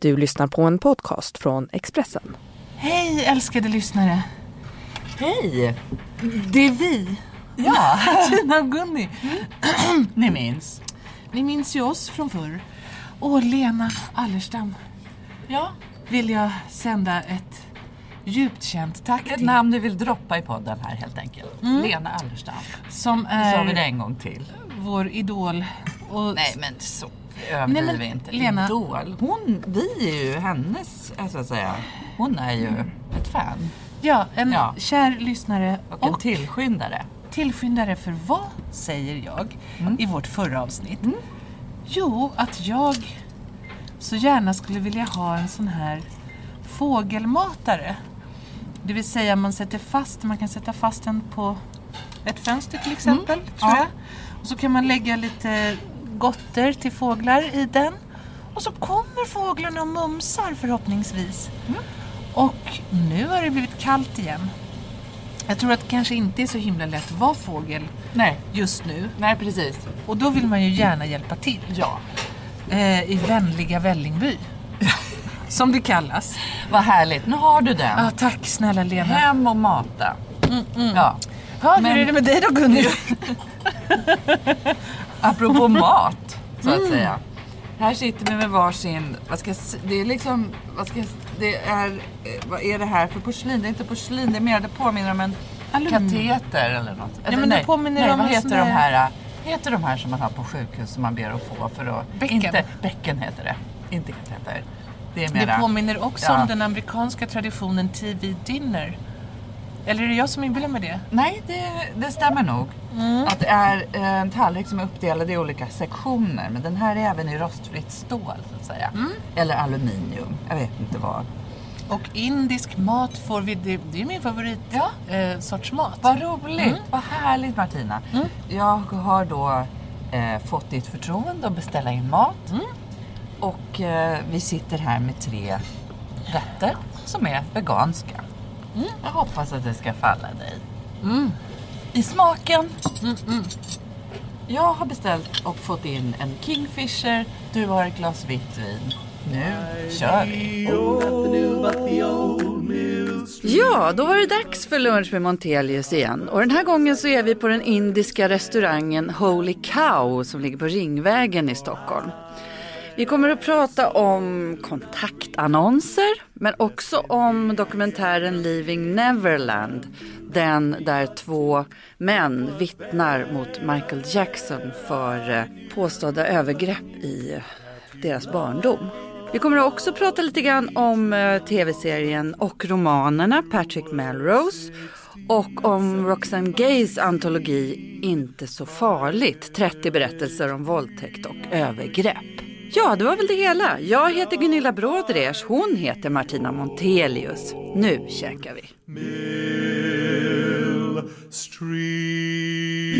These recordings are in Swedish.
Du lyssnar på en podcast från Expressen. Hej älskade lyssnare. Hej! Det är vi. Ja, Tina och Gunni. Ni minns ju oss från förr. Och Lena Allerstam. Ja. Vill jag sända ett djupt känt tack Ett till. namn du vill droppa i podden här helt enkelt. Lena Allerstam. Som Så har vi det är en gång till. vår idol. Och Nej men så överdriver vi inte. Lena. Idol. Vi är ju hennes, så att säga. Hon är ju ett fan. ja, en kär lyssnare Och en tillskyndare. För vad säger jag i vårt förra avsnitt? Jo, att jag så gärna skulle vilja ha en sån här fågelmatare. Det vill säga man kan sätta fast den på ett fönster till exempel, tror jag. Och så kan man lägga lite gotter till fåglar i den. Och så kommer fåglarna och mumsar förhoppningsvis. Och nu har det blivit kallt igen. Jag tror att det kanske inte är så himla lätt att vara fågel just nu. Nej, precis. Och då vill man ju gärna hjälpa till. Ja. I vänliga Vällingby. Som det kallas. Vad härligt, nu har du den. Ja, tack snälla Lena. Hem och mata. Ja. Hur är det med dig då Gunni? Apropå mat, så att säga. Här sitter vi med varsin, vad är det här för porslin? Det är inte porslin, det är mer, det påminner om en kateter eller något. Ja, men det påminner om vad heter de här som man har på sjukhus som man ber att få för att... Bäcken. Bäcken heter det, inte kateter. Det påminner också om den amerikanska traditionen TV dinner. Eller är det jag som inbillar med det? Nej, det stämmer nog. Att det är en tallrik som är uppdelad i olika sektioner. Men den här är även i rostfritt stål, så att säga. Eller aluminium, jag vet inte vad. Och indisk mat får vi, det är min favorit sorts mat. Vad roligt, vad härligt Martina. Jag har då fått ditt förtroende att beställa in mat. Och vi sitter här med 3 rätter som är veganska. Jag hoppas att det ska falla dig. I smaken. Jag har beställt och fått in en Kingfisher. Du har ett glas vitt vin. Nu kör vi. Ja, då var det dags för lunch med Montelius igen. Och den här gången så är vi på den indiska restaurangen Holy Cow som ligger på Ringvägen i Stockholm. Vi kommer att prata om kontaktannonser, men också om dokumentären Leaving Neverland. Den där 2 män vittnar mot Michael Jackson för påstådda övergrepp i deras barndom. Vi kommer också att prata lite grann om tv-serien och romanerna Patrick Melrose. Och om Roxane Gays antologi Inte så farligt. 30 berättelser om våldtäkt och övergrepp. Ja, det var väl det hela. Jag heter Gunilla Brådres, hon heter Martina Montelius. Nu käkar vi. Mill Street.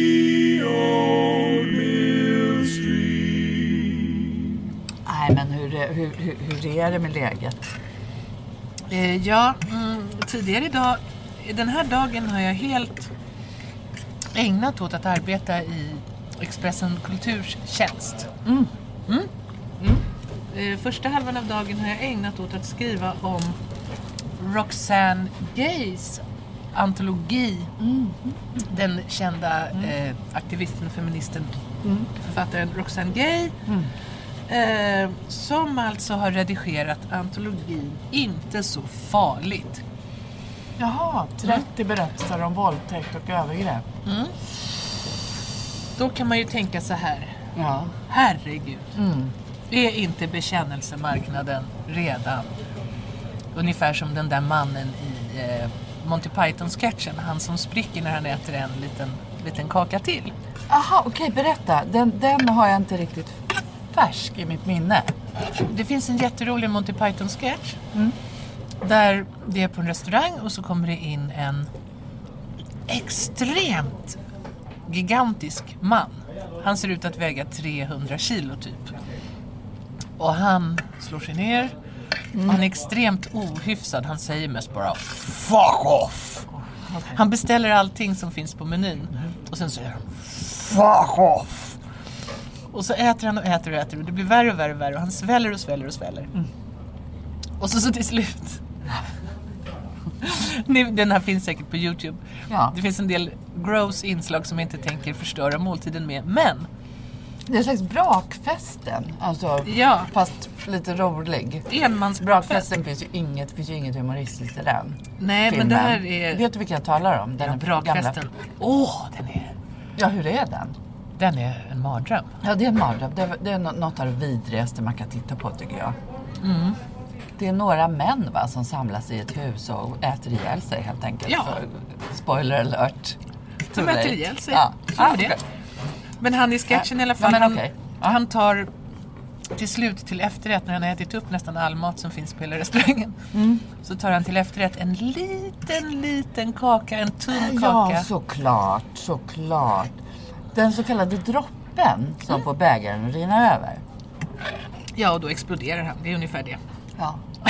Nej, men hur är det med läget? Tidigare idag, den här dagen har jag helt ägnat åt att arbeta i Expressen Kulturtjänst. Första halvan av dagen har jag ägnat åt att skriva om Roxane Gays antologi. Den kända aktivisten, feministen, författaren Roxane Gay. Som alltså har redigerat antologin Inte så farligt. Jaha, 30 berättelser om våldtäkt och övergrepp. Då kan man ju tänka så här. Ja. Herregud. Är inte bekännelsemarknaden redan ungefär som den där mannen i Monty Python-sketchen? Han som spricker när han äter en liten kaka till. Aha, okej, berätta. Den har jag inte riktigt färsk i mitt minne. Det finns en jätterolig Monty Python-sketch. Där det är på en restaurang och så kommer det in en extremt gigantisk man. Han ser ut att väga 300 kilo typ. Och han slår sig ner. Han är extremt ohyfsad. Han säger mest bara fuck off. Han beställer allting som finns på menyn. Och sen säger han fuck off. Och så äter han och äter och det blir värre och värre och värre och han sväller och sväller och sväller. Och så till slut den här finns säkert på YouTube. Ja. Det finns en del gross inslag som jag inte tänker förstöra måltiden med. Men Det är en slags brakfesten. Alltså, Ja. fast lite rolig. enmansbrakfesten. Brakfesten finns ju inget humoristiskt i den. Nej, filmen. men det här är Vet du vilken jag talar om? Den är brakfesten. Ja, hur är den? Den är en mardröm. Ja, det är en mardröm. Det är något av det vidrigaste man kan titta på, tycker jag. Det är några män, va, som samlas i ett hus och äter ihjäl sig, helt enkelt. Ja. För, spoiler alert. De äter ihjäl sig. Ja. Så är det. okej. Men han i sketchen i alla Ja, fall, men okej. han tar till slut till efterrätt när han har ätit upp nästan all mat som finns på hela restaurangen. Så tar han till efterrätt en liten kaka, en tunn kaka. Ja, såklart. Den så kallade droppen som får bägaren att rinna över. Ja, och då exploderar han. Det är ungefär det. Ja.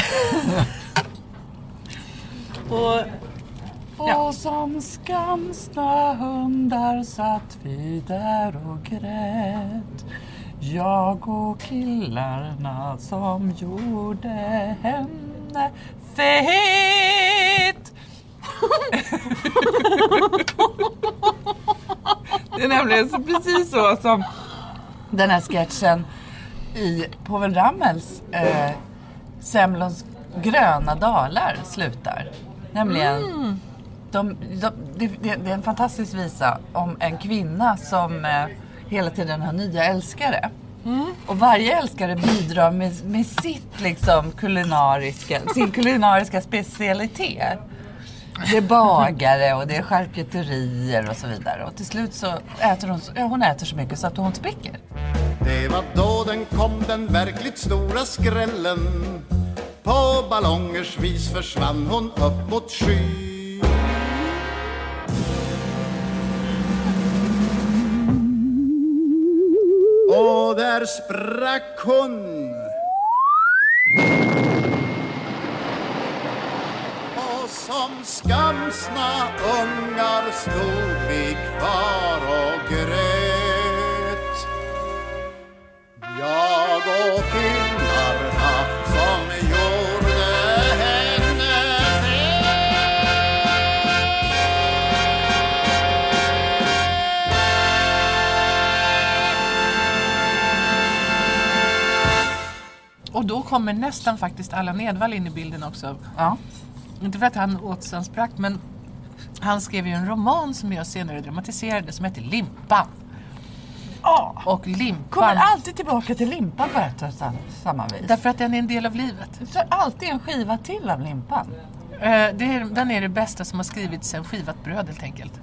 Och Och som skamsna hundar satt vi där och grät. Jag och killarna som gjorde henne fet. Det är nämligen så precis så som den här sketchen i Povel Ramels Semlons gröna dalar slutar. Nämligen det är en fantastisk visa om en kvinna som hela tiden har nya älskare. Och varje älskare bidrar med sitt liksom sin kulinariska specialitet. Det är bagare och det är charkuterier och så vidare. Och till slut så äter hon äter så mycket så att hon spricker. Det var då den kom, den verkligt stora skrällen. På ballongers vis försvann hon upp mot sky. Och där sprack hon. Och som skamsna ungar stod vi kvar och grät. Jag och killarna som gjorde henne fet. Och då kommer nästan faktiskt Allan Edwall in i bilden också. Ja. Inte för att han åt sig en sprack, men han skrev ju en roman som jag senare dramatiserade som heter Limpan. Och Limpan... Kommer alltid tillbaka till limpan på ett och samma vis. Därför att den är en del av livet. Så alltid en skiva till av limpan. Den är det bästa som har skrivits sen skivat bröd, helt enkelt.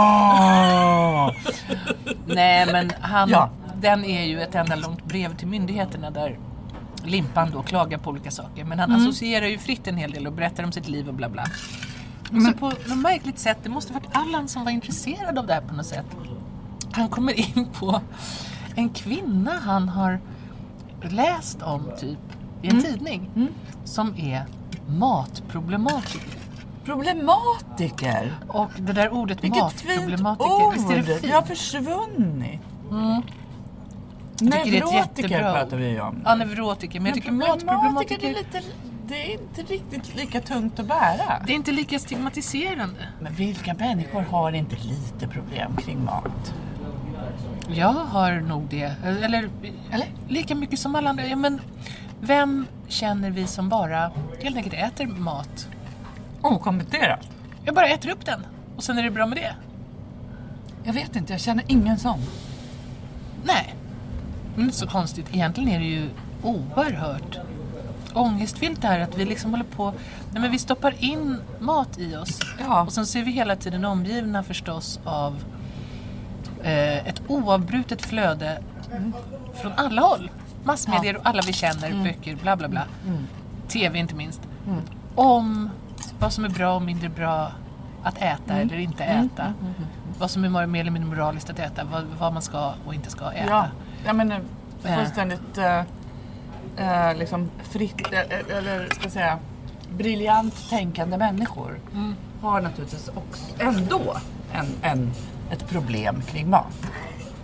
Nej, men den är ju ett enda långt brev till myndigheterna där Limpan då klagar på olika saker. Men han associerar ju fritt en hel del och berättar om sitt liv och bla bla. Så på något märkligt sätt, det måste varit Allan som var intresserad av det här på något sätt. Han kommer in på en kvinna han har läst om typ i en tidning som är matproblematiker. Problematiker? Och det där ordet Vilket matproblematiker, fint visst är det ord. fint? Jag har försvunnit. tycker det är ett Neurotiker jättebra pratar vi om. Ja, neurotiker. Men jag tycker Problematiker matproblematiker... det är inte riktigt lika tungt att bära. Det är inte lika stigmatiserande. Men vilka människor har inte lite problem kring mat? Jag har nog det. Eller? Lika mycket som alla andra. Ja, men vem känner vi som bara helt enkelt äter mat? Okommenterat. Jag bara äter upp den. Och sen är det bra med det. Jag vet inte, jag känner ingen sån. Nej. Men det är så konstigt. Egentligen är det ju oerhört ångestfyllt det här att vi liksom håller på... Nej, men vi stoppar in mat i oss. Ja. Och sen ser vi hela tiden omgivna förstås av ett oavbrutet flöde från alla håll. Massmedier och alla vi känner, böcker, bla bla bla. TV inte minst. Om vad som är bra och mindre bra att äta eller inte äta. Vad som är mer eller mindre moraliskt att äta. Vad man ska och inte ska äta. Ja, jag menar fullständigt liksom fritt eller ska jag säga briljant tänkande människor har naturligtvis också ändå ett problem kring mat.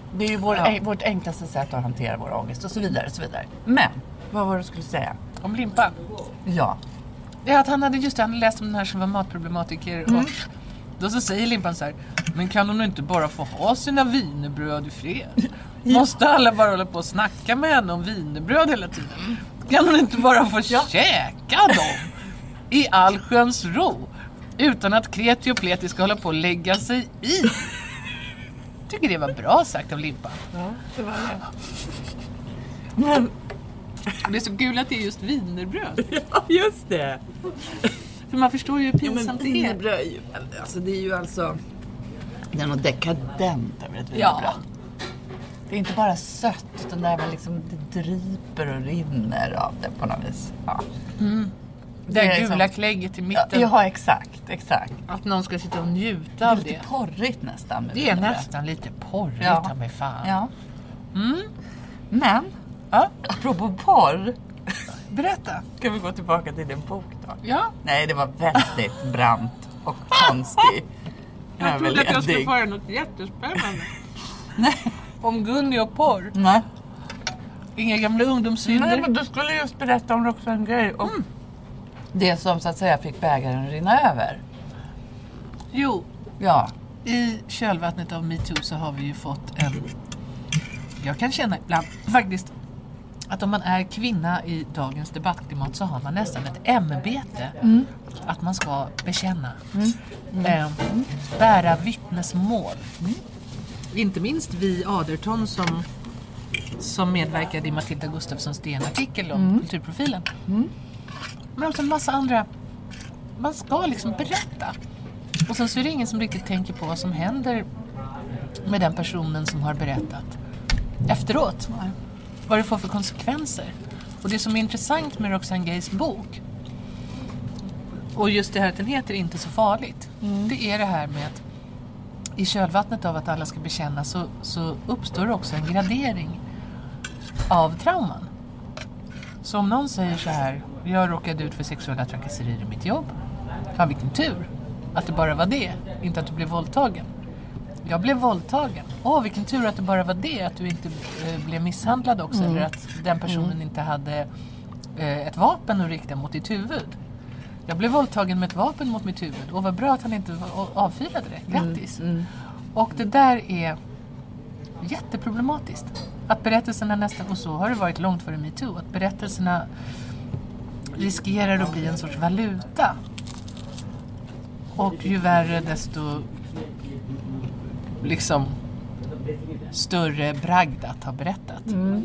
Det är ju vårt enklaste sätt att hantera vår ångest och så vidare och så vidare. Men, vad var det du skulle säga? Om limpa. Ja. Det är att han hade läst om den här som var matproblematiker och då så säger Limpan så här: men kan hon inte bara få ha sina wienerbröd i fred? Måste alla bara hålla på och snacka med henne om wienerbröd hela tiden? Kan hon inte bara få käka dem i allsköns ro utan att kreti och pleti ska hålla på och lägga sig i? Tycker det var bra sagt av Limpan. Ja, det var det. Men det är så kul att det är just wienerbröd. Ja, just det. För man förstår ju hur pinsamt det är. Wienerbröd är ju, alltså det är ju alltså, det är något dekadent över ett wienerbröd. Ja. Det är inte bara sött, utan där man liksom, det dryper och rinner av det på något vis. Ja. Det är gula liksom klägget i mitten. Ja, exakt. Att någon ska sitta och njuta Det är av lite det. porrigt nästan. Med Det är wienerbröd. nästan lite porrigt, Ja. med fan. Ja. Men, Ja. apropå porr, Berätta. kan vi gå tillbaka till din bok då? Ja. Nej, det var väldigt brant och konstig. Jag trodde att jag skulle överledning. få höra något jättespännande. Nej. Om Gunni och porr. Nej. Inga gamla ungdomssynder. Nej, men du skulle just berätta om Roxanne Gay. Och det som så att säga fick bägaren rinna över. Jo, Ja. i kölvattnet av MeToo så har vi ju fått en... Jag kan känna ibland faktiskt att om man är kvinna i dagens debattklimat så har man nästan ett ämbete att man ska bekänna. Bära vittnesmål. Inte minst vi Aderton som medverkade i Matilda Gustafssons DN-artikel om kulturprofilen. Men också en massa andra. Man ska liksom berätta. Och sen så är det ingen som riktigt tänker på vad som händer med den personen som har berättat efteråt. Vad det får för konsekvenser. Och det som är intressant med Roxanne Gays bok, och just det här att den heter Inte så farligt, det är det här med att i kölvattnet av att alla ska bekänna så uppstår också en gradering av trauman. Så om någon säger så här: jag råkade ut för sexuella trakasserier i mitt jobb. Fan, vilken tur att det bara var det, inte att du blev våldtagen. Jag blev våldtagen. Vilken tur att det bara var det, att du inte blev misshandlad också. Eller att den personen inte hade ett vapen att rikta mot ditt huvud. Jag blev våldtagen med ett vapen mot mitt huvud. Och vad bra att han inte avfyrade det. Grattis. Och det där är jätteproblematiskt. Att berättelserna nästan, och så har det varit långt före MeToo, att berättelserna riskerar att bli en sorts valuta. Och ju värre desto liksom större bragd att ha berättat.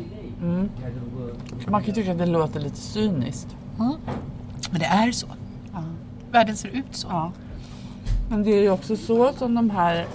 Man kan tycka att det låter lite cyniskt. Men det är så. Världen ser ut så. Ja. Men det är ju också så som de här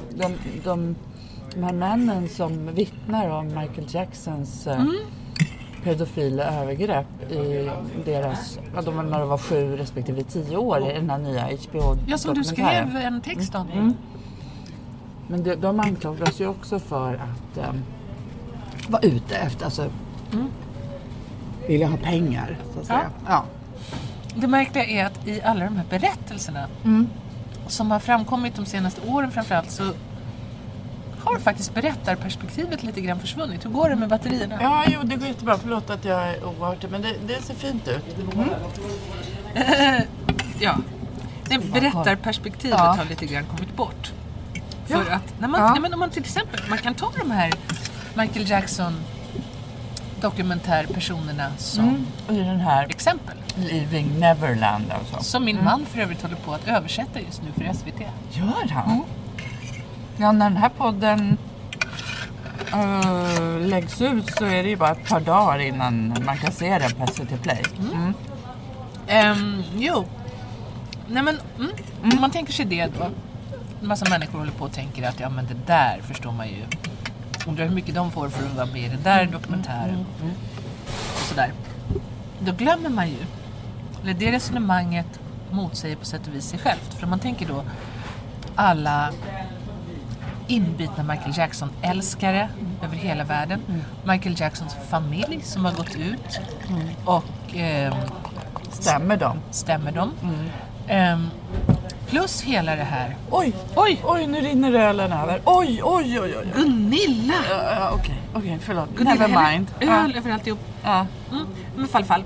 männen som vittnar om Michael Jacksons pedofila övergrepp i deras, när de var 7 respektive 10 år i den här nya HBO-dokumentären. Ja, som du skrev en text om. Men de anklagas ju också för att vara ute efter, alltså vilja ha pengar, så att säga. Ja. Det märkliga är att i alla de här berättelserna som har framkommit de senaste åren framförallt, så har faktiskt berättarperspektivet lite grann försvunnit. Hur går det med batterierna? Ja, jo, det går jättebra. Förlåt att jag är oartig, men det ser fint ut. Ja. Berättarperspektivet har lite grann kommit bort. För att när man, om man till exempel, man kan ta de här Michael Jackson dokumentärpersonerna som i den här exempel. Living Neverland alltså. Som min man för övrigt håller på att översätta just nu för SVT. Gör han? Ja, när den här podden läggs ut så är det ju bara ett par dagar innan man kan se den på SVT Play. Jo. Nej men, om man tänker sig det då. En massa människor håller på och tänker att ja, men det där förstår man ju. Undrar hur mycket de får för att vara med i den där dokumentären. Och sådär. Då glömmer man ju, eller det resonemanget motsäger på sätt och vis sig självt. För om man tänker då alla inbitna Michael Jackson-älskare över hela världen. Michael Jacksons familj som har gått ut och Stämmer de? Plus hela det här. Oj, nu rinner ölen över. Oj. Gunilla! Okej, förlåt. Gunilla, Never mind. Öl över alltihop. Ja. Men fall.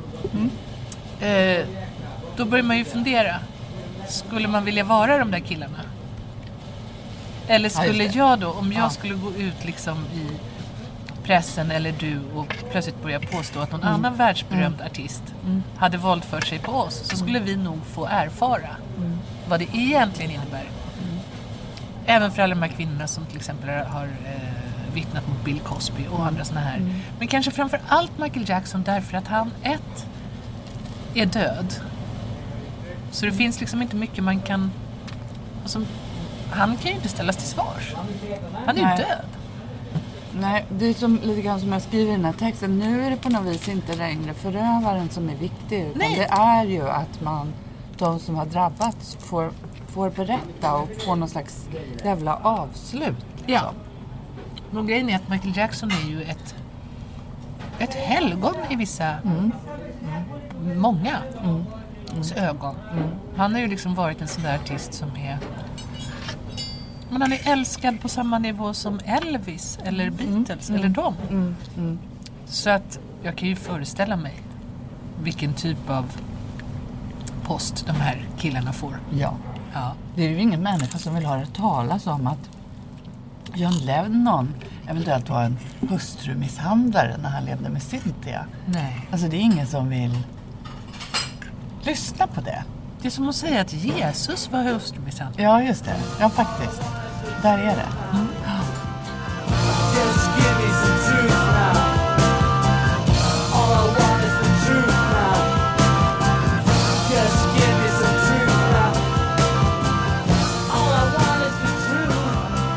Då börjar man ju fundera. Skulle man vilja vara de där killarna? Eller skulle jag då, om jag skulle gå ut liksom i pressen eller du och plötsligt börja påstå att någon annan världsberömd artist hade våld för sig på oss, så skulle vi nog få erfara vad det egentligen innebär. Även för alla de här kvinnorna som till exempel har vittnat mot Bill Cosby och andra såna här. Men kanske framför allt Michael Jackson, därför att han är död. Så det finns liksom inte mycket man kan... Alltså, han kan ju inte ställas till svars. Han är ju död. Nej, det är som, lite grann som jag skriver i den här texten. Nu är det på något vis inte längre förövaren som är viktig. Utan det är ju att de som har drabbats får berätta och få någon slags jävla avslut. Ja. Men grejen är att Michael Jackson är ju ett helgon i vissa... Många ögon. Han har ju liksom varit en sån där artist som är... Men han är älskad på samma nivå som Elvis eller Beatles eller dem. Så att jag kan ju föreställa mig vilken typ av post de här killarna får. Ja. Det är ju ingen människa som vill höra talas om att John Lennon eventuellt var en hustrumisshandlare när han levde med Cynthia. Nej. Alltså det är ingen som vill lyssna på det. Det är som att säga att Jesus var hustrumisshandlare. Ja, just det. Ja, faktiskt. Där är det. Just give me some truth now. All I want is the truth now. Just give me some truth now. All I want is the truth.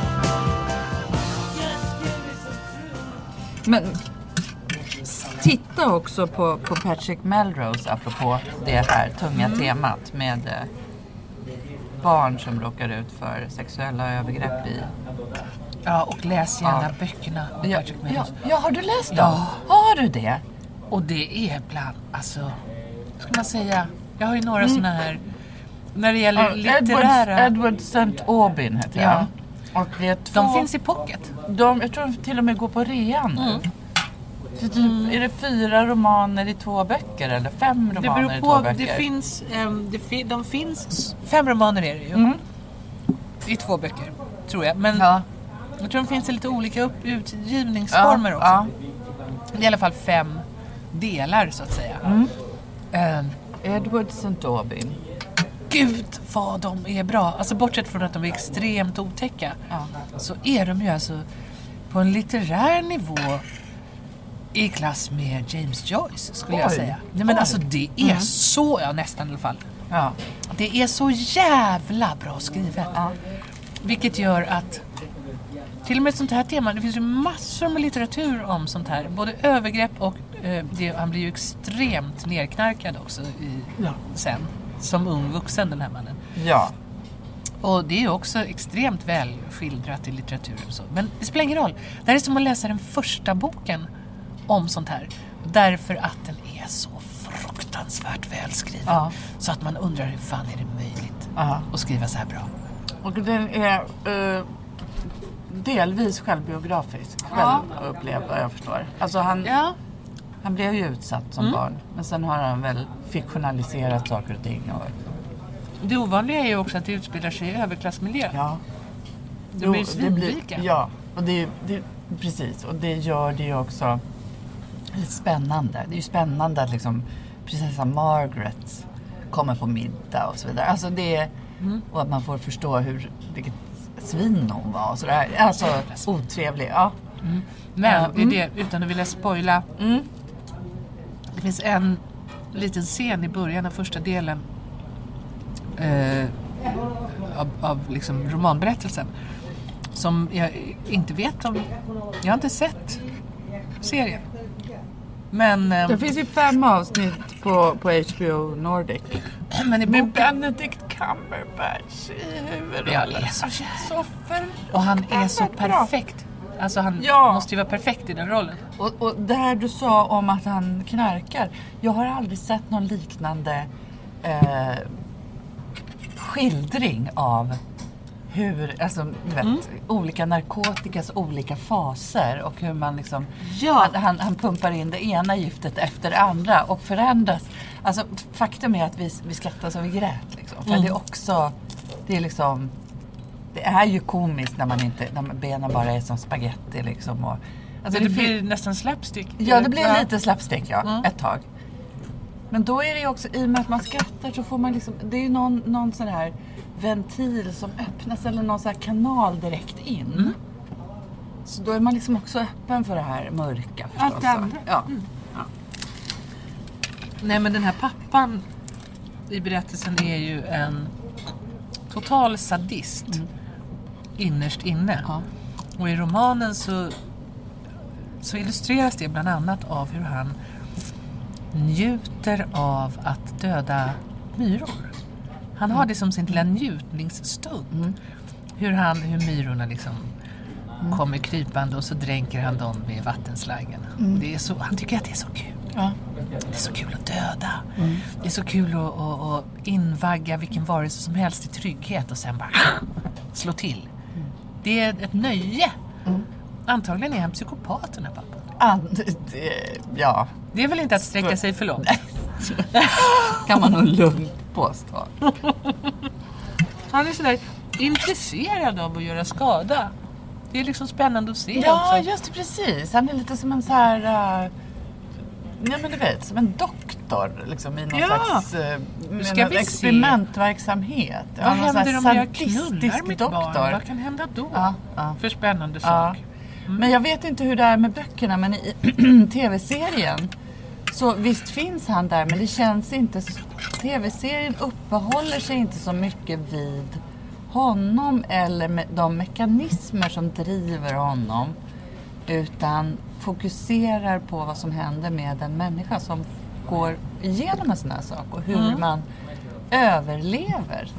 Just give me some truth. Men titta också på Patrick Melrose apropå det här tunga temat med barn som råkar ut för sexuella övergrepp i... Ja, och läs gärna böckerna om Patrick Melrose. Ja, har du läst dem? Ja. Har du det? Och det är bland, alltså, ska man säga, jag har ju några såna här, när det gäller litterära... Edward St. Aubyn heter jag. Och det är De finns i pocket. Jag tror de till och med går på rean nu. Så typ, är det 4 romaner i 2 böcker eller 5 Det romaner beror i på, 2 böcker? det finns, de finns 5 romaner är det ju. I 2 böcker, tror jag. Men jag tror de finns i lite olika utgivningsformer också. Ja. Det är i alla fall 5 delar så att säga. Edward St. Aubyn. Gud vad de är bra. Alltså bortsett från att de är extremt otäcka, så är de ju alltså på en litterär nivå i klass med James Joyce, skulle jag säga. Nej, men alltså det är så, nästan i alla fall. Ja. Det är så jävla bra skrivet. Vilket gör att till och med ett sånt här tema, det finns ju massor med litteratur om sånt här. Både övergrepp och han blir ju extremt nerknarkad också sen. Som ung vuxen, den här mannen. Ja. Och det är ju också extremt väl skildrat i litteraturen. Så. Men det spelar ingen roll. Det här är som att läsa den första boken om sånt här. Därför att den är så fruktansvärt välskriven. Så att man undrar hur fan är det möjligt att skriva så här bra. Och den är delvis självbiografisk. Självupplevd, vad jag förstår. Alltså han blev ju utsatt som barn. Men sen har han väl fiktionaliserat saker och ting. Och... Det ovanliga är ju också att det utspelar sig i överklassmiljö. Ja. Det blir svinrika. Ja, och det precis. Och det gör det ju också lite spännande. Det är ju spännande att liksom prinsessa Margaret kommer på middag och så vidare. Alltså det och att man får förstå vilket svin hon var och sådär. Alltså otrevlig, Men det, utan att vilja spoila, det finns en liten scen i början av första delen av liksom romanberättelsen som jag inte vet om. Jag har inte sett serien. Men det finns ju 5 avsnitt på HBO Nordic. Men i boken, Benedict Cumberbatch i huvudet. Ja, är så och han är så perfekt. Alltså han måste ju vara perfekt i den rollen. Och där du sa om att han knarkar. Jag har aldrig sett någon liknande skildring av hur, alltså du vet, olika narkotikas olika faser och hur man liksom, han pumpar in det ena giftet efter det andra och förändras. Alltså faktum är att vi skrattar så vi grät liksom. För det är också, det är liksom, det är ju komiskt när benen bara är som spaghetti liksom. Och, alltså det blir nästan slapstick. Ja, det blir lite slapstick, ett tag. Men då är det ju också, i och med att man skrattar så får man liksom, det är ju någon sån här ventil som öppnas eller någon sån här kanal direkt in. Så då är man liksom också öppen för det här mörka förstås. Ja. Nej, men den här pappan i berättelsen är ju en total sadist innerst inne. Ja. Och i romanen så illustreras det bland annat av hur han njuter av att döda myror. Han har det som sin lilla njutningsstund. Hur myrorna liksom kommer krypande och så dränker han dem med vattenslangen. Det är så, han tycker att det är så kul. Ja. Det är så kul att döda. Det är så kul att invagga vilken varelse som helst i trygghet och sen bara slå till. Det är ett nöje. Antagligen är han psykopat, den här pappan. Ja. Det är väl inte att sträcka sig för långt. Kan man nog lugnt påstå. Han är sådär intresserad av att göra skada. Det är liksom spännande att se ja, också. Just det, precis. Han är lite som en så här... ja, men du vet, som en doktor liksom, i någon slags experimentverksamhet. Vad händer om jag knullar mitt barn? Vad kan hända då? För spännande sak. Men jag vet inte hur det är med böckerna, men i tv-serien så visst finns han där, men det känns inte, tv-serien uppehåller sig inte så mycket vid honom eller med de mekanismer som driver honom, utan fokuserar på vad som händer med en människa som går igenom en sån här sak och hur man överlever.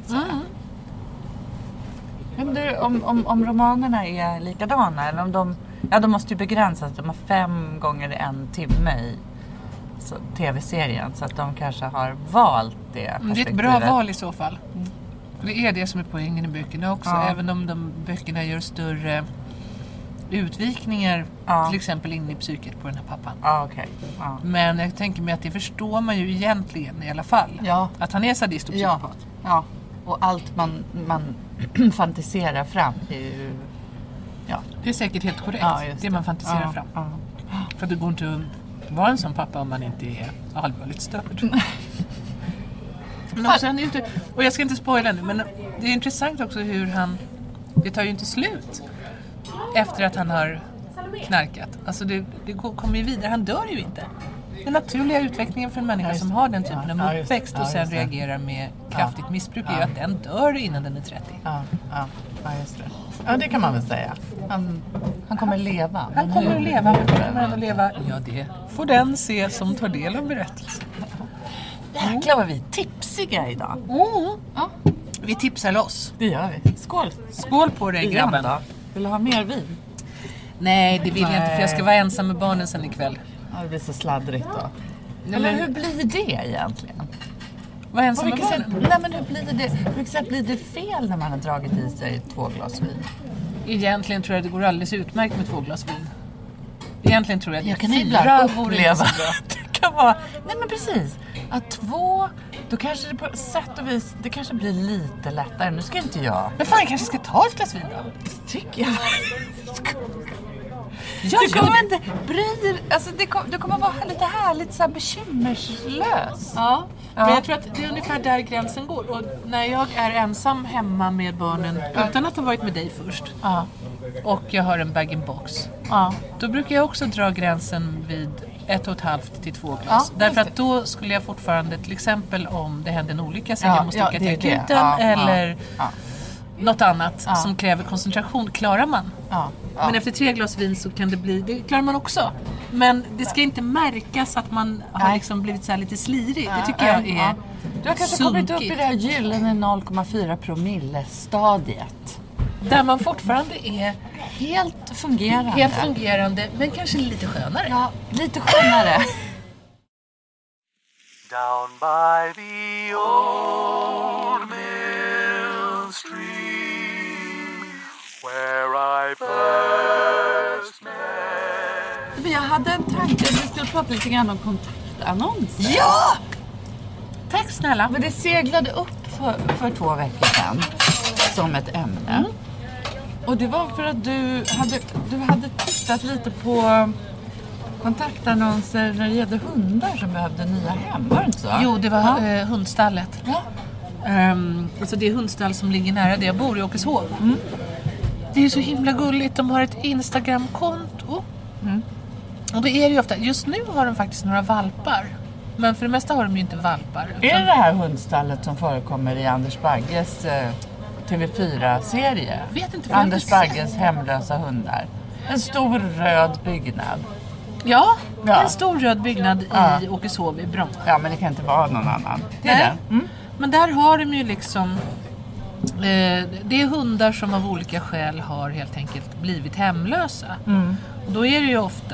Undrar om romanerna är likadana eller om de måste ju begränsas. De har 5 gånger 1 timme i tv-serien, så att de kanske har valt det perspektivet. Det är ett bra val i så fall. Det är det som är poängen i böckerna också. Även om de böckerna gör större utvikningar till exempel in i psyket på den här pappan. Okay. Men jag tänker mig att det förstår man ju egentligen i alla fall. Att han är sadist och psykopat. Ja. Och allt man fantiserar fram är ju... Ja. Det är säkert helt korrekt. Det man fantiserar fram. För det går inte att vara en sån pappa om man inte är allvarligt störd. Men sen är det inte, och jag ska inte spoila nu, men det är intressant också hur det tar ju inte slut efter att han har knarkat. Alltså det kommer ju vidare, han dör ju inte. Den naturliga utvecklingen för en människa som har den typen av uppväxt och sen reagerar med kraftigt missbruk är ju att den dör innan den är 30. Ja, just det. Ja, det kan man väl säga. Han kommer leva. Han kommer att leva. Ja, det får den se som tar del av berättelsen. Jäklar vad vi är tipsiga idag. Ja. Vi tipsar loss. Det gör vi. Skål. Skål på dig, grabben. Vill du ha mer vin? Nej, det vill jag inte, för jag ska vara ensam med barnen sen ikväll. Ja, det blir så sladdrigt då. Eller hur blir det egentligen? Vad ensam med barnen? Nej, men hur blir det? På vilket sätt blir det fel när man har dragit i sig 2 glas vin? Egentligen tror jag det går alldeles utmärkt med 2 glas vin. Egentligen tror jag att jag kan 4 uppleva det kan vara... Nej, men precis. Att 2, då kanske det på sätt och vis, det kanske blir lite lättare. Nu ska inte jag... Men fan, jag kanske ska ta ett glas vin då? Tycker jag. Du kommer inte bry, alltså du kommer vara lite härligt så här bekymmerslös. Ja. Men jag tror att det är ungefär där gränsen går. Och när jag är ensam hemma med barnen utan att ha varit med dig först och jag har en bag-in-box, då brukar jag också dra gränsen vid 1,5 till 2 glas. Därför att då skulle jag fortfarande, till exempel om det händer en olycka så jag måste åka till akuten eller något annat som kräver koncentration, klarar man. Men efter 3 glas vin så kan det klarar man också. Men det ska inte märkas att man har liksom blivit så här lite slirig. Det tycker jag är Du har kanske kommit upp i det här gyllene 0,4 promille stadiet. Där man fortfarande är helt fungerande. Men kanske lite skönare. Ja, lite skönare. Down by the old mill. stream where I first met. Men jag hade en tanke att vi skulle prata lite grann om kontaktannonser. Ja! Tack snälla. Men det seglade upp för 2 veckor sedan som ett ämne. Och det var för att du hade tittat lite på kontaktannonser när det gällde hundar som behövde nya hem, var det inte så? Jo, det var hundstallet. Ja. Alltså det hundstall som ligger nära där jag bor i Åkeshov. Det är så himla gulligt. De har ett Instagram-konto. Och det är det ju ofta. Just nu har de faktiskt några valpar. Men för det mesta har de ju inte valpar. Är det här hundstallet som förekommer i Anders Bagges TV4-serie? Vet inte. Anders Bagges hemlösa hundar. En stor röd byggnad. Ja, Ja. en stor röd byggnad i Åkeshov i Bromma. Ja, men det kan inte vara någon annan. Det är Nej. det. Men där har de ju liksom... det är hundar som av olika skäl har helt enkelt blivit hemlösa. Och då är det ju ofta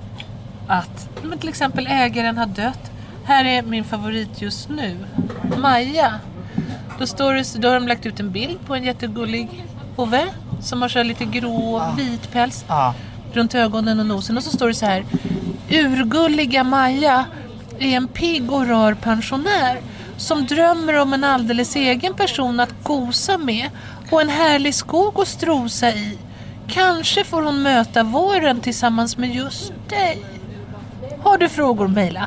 att men till exempel ägaren har dött. Här är min favorit just nu, Maja. Då har de lagt ut en bild på en jättegullig hove som har så här lite grå vit päls runt ögonen och nosen. Och så står det så här: urgulliga Maja är en pigg och rar pensionär som drömmer om en alldeles egen person att gosa med och en härlig skog att strosa i. Kanske får hon möta våren tillsammans med just dig. Har du frågor, mejla.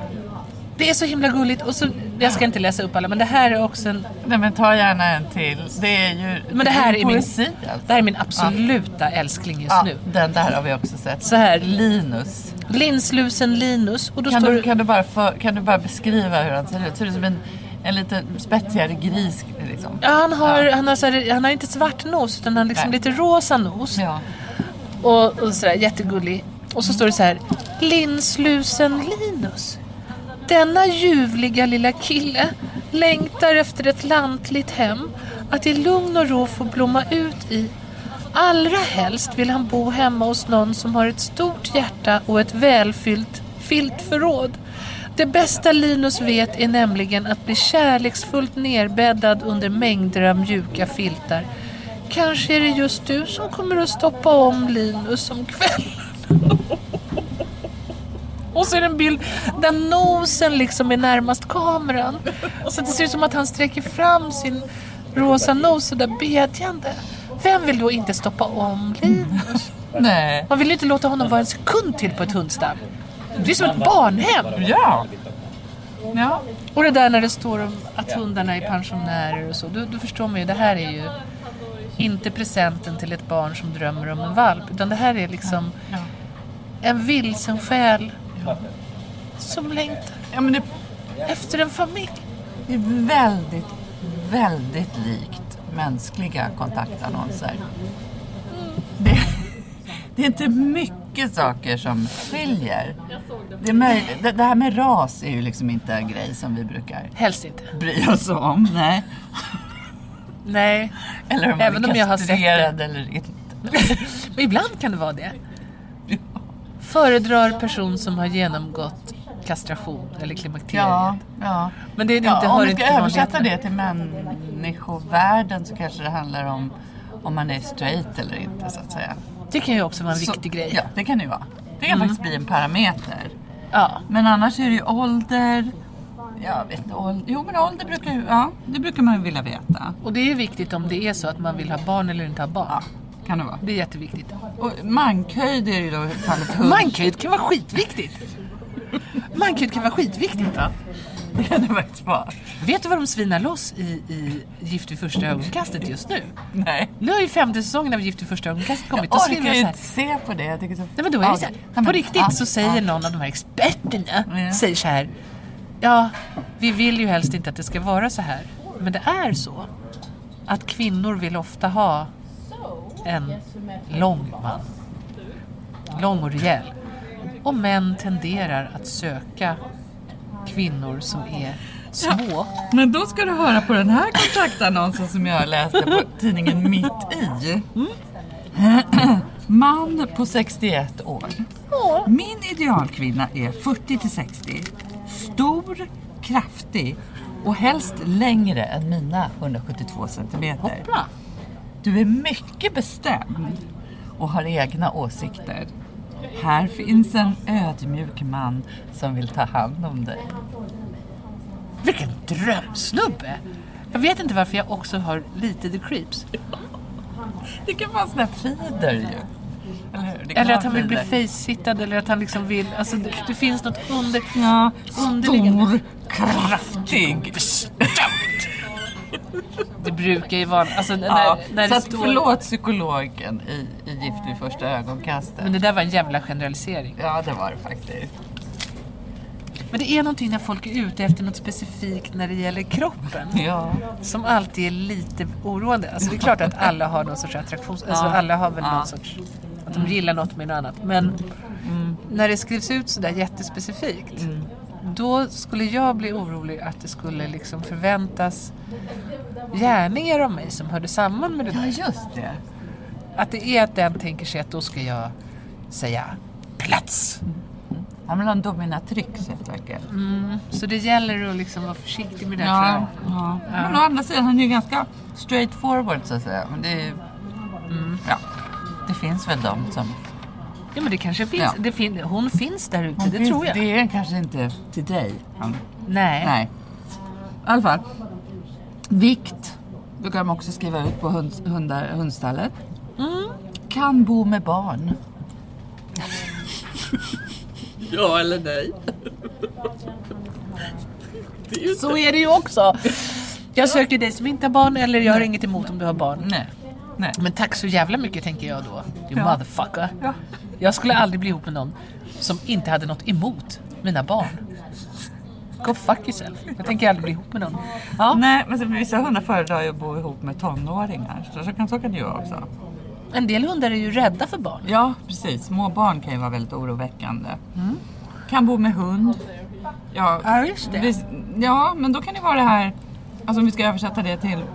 Det är så himla gulligt. Och så, jag ska inte läsa upp alla, men det här är också en... Nej, men ta gärna en till. Det är ju Men det här är poesi. Det här är min absoluta älskling just nu. Den där har vi också sett. Så här, Linus. linslusen Linus. Och då Kan står du, kan du bara beskriva hur han ser ut? Ser ut som en lite spetsigare gris liksom. Ja, han har inte svart nos utan han har liksom lite rosa nos. Ja. Och sådär jättegullig. Och så står det så här: linslusen Linus. Denna ljuvliga lilla kille längtar efter ett lantligt hem att i lugn och ro få blomma ut i. Allra helst vill han bo hemma hos någon som har ett stort hjärta och ett välfyllt filtförråd. Det bästa Linus vet är nämligen att bli kärleksfullt nerbäddad under mängder av mjuka filtar. Kanske är det just du som kommer att stoppa om Linus om kvällen. Och så är det en bild där nosen liksom är närmast kameran. Så det ser ut som att han sträcker fram sin rosa nos så där bedjande. Vem vill då inte stoppa om Linus? Nej. Man vill ju inte låta honom vara en sekund till på ett hundstall. Det är som ett barnhem. Ja. Ja. Och det där när det står om att hundarna är pensionärer och så. Då förstår man ju, det här är ju inte presenten till ett barn som drömmer om en valp. Utan det här är liksom en vilsen själ som längtar efter en familj. Det är väldigt, väldigt likt mänskliga kontaktannonser. Det är inte mycket saker som skiljer. Det är möjligt. Det här med ras är ju liksom inte en grej som vi brukar Helst inte. bry oss om. Nej. Nej. Eller om Även man om är jag har sett kastrerad eller inte. Men ibland kan det vara det. Föredrar person som har genomgått kastration eller klimakteriet. Ja. Men det är inte, Om hör vi inte ska till översätta vanligheterna. det till människovärlden så kanske det handlar om man är straight eller inte så att säga. Det kan ju också vara en viktig grej. Ja, det kan det ju vara. Det kan faktiskt bli en parameter. Ja. Men annars är det ju ålder. Jag vet inte, ålder brukar man ju vilja veta. Och det är viktigt om det är så att man vill ha barn eller inte ha barn. Ja, kan det vara. Det är jätteviktigt. Och mankhöjd är ju då fallet hund. Mankhöjd kan vara skitviktigt. Mankhöjd kan vara skitviktigt. Ja, det kan det faktiskt vara. Vet du vad de svinar loss i Gift vid första ögonkastet just nu? Nej. Nu har ju 5:e säsongen av Gift vid första ögonkastet kommit. Jag Och skriver orkar ju så inte se på det. Jag tycker så... Nej, men då är det så här. På riktigt så säger någon av de här experterna säger så här: ja, vi vill ju helst inte att det ska vara så här. Men det är så att kvinnor vill ofta ha en lång man. Lång och rejäl. Och män tenderar att söka kvinnor som är små. Men då ska du höra på den här kontaktannonsen som jag läste på tidningen Mitt i. Man på 61 år. Min idealkvinna är 40-60. Stor, kraftig Och helst längre än mina 172 centimeter. Hoppla. Du är mycket bestämd och har egna åsikter. Här finns en ödmjuk man som vill ta hand om dig. Vilken drömsnubbe! Jag vet inte varför jag också har lite the creeps. Det kan vara sådana frider ju. Eller att han vill bli face-sittad, eller att han liksom vill... Alltså det finns något Ja, underliggande. kraftig. Det brukar ju vara... Alltså Ja, när så det att står... förlåt psykologen i Gift vid första ögonkastet. Men det där var en jävla generalisering. Ja, det var det faktiskt. Men det är någonting när folk är ute efter något specifikt när det gäller kroppen. Ja. Som alltid är lite oroande. Alltså det är klart att alla har någon sorts attraktion. Alltså alla har väl någon sorts... Att de gillar något med något annat. Men när det skrivs ut sådär jättespecifikt... Då skulle jag bli orolig att det skulle liksom förväntas gärningar av mig som hörde samman med det där. Ja, just det. Att det är att den tänker sig att då ska jag säga plats. Han vill ha en dominatrix helt enkelt. Så det gäller att liksom vara försiktig med det tror Ja, jag. ja. Men å andra sidan, han är ju ganska straightforward så att säga. Men det är ja, det finns väl de som... Ja, men det kanske finns. Ja. Hon finns där ute, det tror jag. Det är kanske inte till dig. Nej. Nej. I alla fall. Vikt. Då kan man också skriva ut på hundstallet. Kan bo med barn. Ja eller nej? Så är det ju också. Jag sökte dig som inte har barn, eller jag har inget emot om du har barn. Nej. Men tack så jävla mycket, tänker jag då. You motherfucker. Ja. Jag skulle aldrig bli ihop med någon som inte hade något emot mina barn. Go fuck yourself. Jag tänker aldrig bli ihop med någon. Ja. Nej, men vissa hundar föredrar ju att bo ihop med tonåringar. Så kan det ju också. En del hundar är ju rädda för barn. Ja, precis. Små barn kan ju vara väldigt oroväckande. Kan bo med hund. Ja, just det. Ja, men då kan det vara det här... Alltså om vi ska översätta det till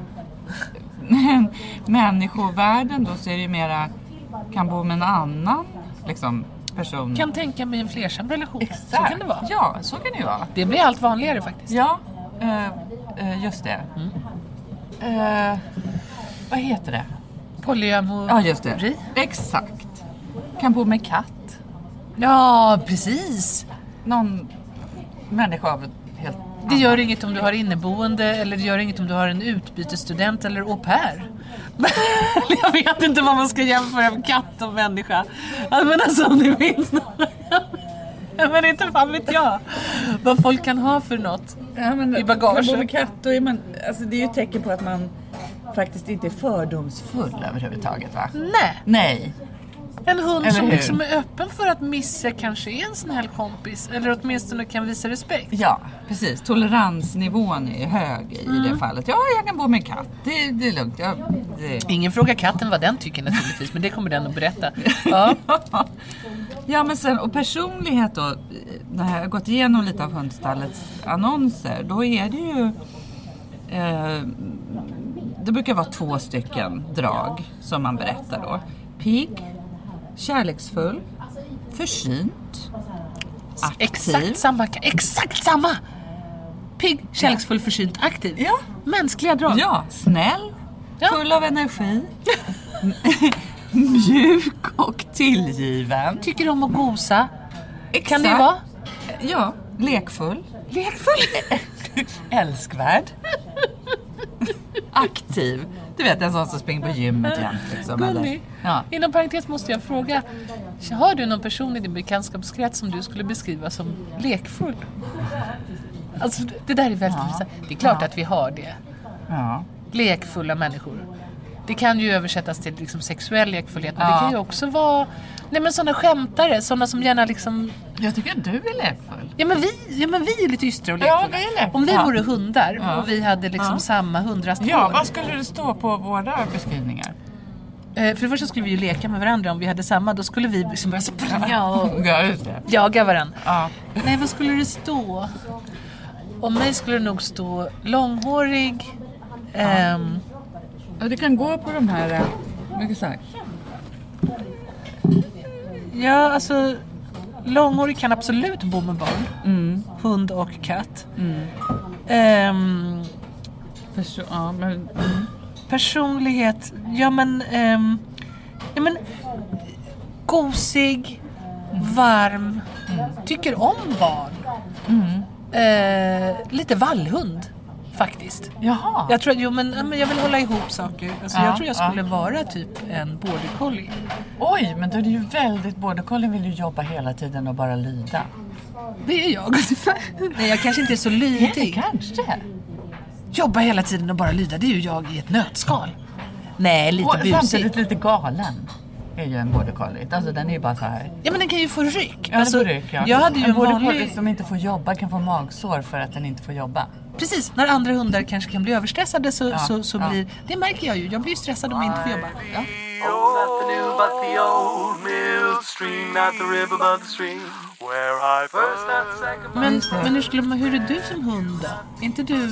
människovärlden då, så är det ju mera... Kan bo med en annan liksom, person. Kan tänka mig en flersam relation. Exakt. Så kan det vara. Ja, så kan det ju vara. Det blir allt vanligare faktiskt. Ja, just det. Vad heter det? Polyamori. Ja, just det. Exakt. Kan bo med katt. Ja, precis. Någon människa av ett helt... Det gör inget om du har inneboende, eller det gör inget om du har en utbytesstudent eller au pair. Jag vet inte vad man ska jämföra med katt och människa. Men alltså om det finns något. Men inte fan vet jag vad folk kan ha för något i bagaget. Kan bo med katt, då är man, alltså det är ju ett tecken på att man faktiskt inte är fördomsfull överhuvudtaget, va? Nej. En hund Eller som hur? liksom är öppen för att Misse kanske är en snäll kompis. Eller åtminstone kan visa respekt. Ja, precis. Toleransnivån är hög i det fallet. Ja, jag kan bo med en katt. Det är lugnt. Ingen frågar katten vad den tycker naturligtvis. Men det kommer den att berätta. Ja. Ja, men sen, och personlighet då. När jag har gått igenom lite av hundstallets annonser. Då är det ju... det brukar vara 2 stycken drag som man berättar då. Pigg, kärleksfull, försynt, aktiv. Exakt samma. Pigg, kärleksfull, försynt, aktiv. Ja. Mänskliga drag. Ja, snäll, Ja. full av energi, mjuk och tillgiven. Tycker om att gosa. Exakt. Kan det vara? Ja, lekfull. Lekfull. Älskvärd. Aktiv. Du vet, en sån som springer på gymmet jämt. Liksom, Gunni, ja. inom parentes måste jag fråga. Har du någon person i din bekantskapskrets som du skulle beskriva som lekfull? Alltså det där är väldigt intressant. Det är klart att vi har det. Ja. Lekfulla människor. Det kan ju översättas till liksom sexuell lekfullhet. Men det kan ju också vara... Nej, men sådana skämtare. Sådana som gärna liksom... Jag tycker att du är lekfull. Ja men vi är lite ystra och lekfulla. Ja, vi är lekfulla. Om vi vore hundar och vi hade liksom samma hundrastår. Ja, vad skulle det stå på våra beskrivningar? För det första skulle vi ju leka med varandra om vi hade samma. Då skulle vi liksom börja springa och Ja, just det. jaga varandra. Ja. Nej, vad skulle det stå? Om mig skulle det nog stå långhårig. Ja, det kan gå på de här... Mycket sagt. Ja, alltså långhårig kan absolut bo med barn. Hund och katt. Personlighet, gosig, varm, tycker om barn. Lite vallhund faktiskt. Jaha. Jag tror att jag vill hålla ihop saker. Alltså, jag tror jag skulle vara typ en border collie. Oj, men då är det ju väldigt... Border collie vill ju jobba hela tiden och bara lyda. Det är jag. Nej, jag kanske inte är så lydig. Kanske. Jobba hela tiden och bara lyda, det är ju jag i ett nötskal. Nej, lite busig. Samtidigt lite galen är ju en border collie. Alltså den är ju bara så här. Ja, men den kan ju få ryck. Ja, alltså, ryck, ja. Jag hade ju en border vanlig... collie som inte får jobba kan få magsår för att den inte får jobba. Precis, när andra hundar kanske kan bli överstressade så blir... Det märker jag ju, jag blir stressad om jag inte får jobba. Ja. Oh, nothing new but the old mill stream, not the river but the stream where I first and second. Men hur är du som hund då? Är inte du...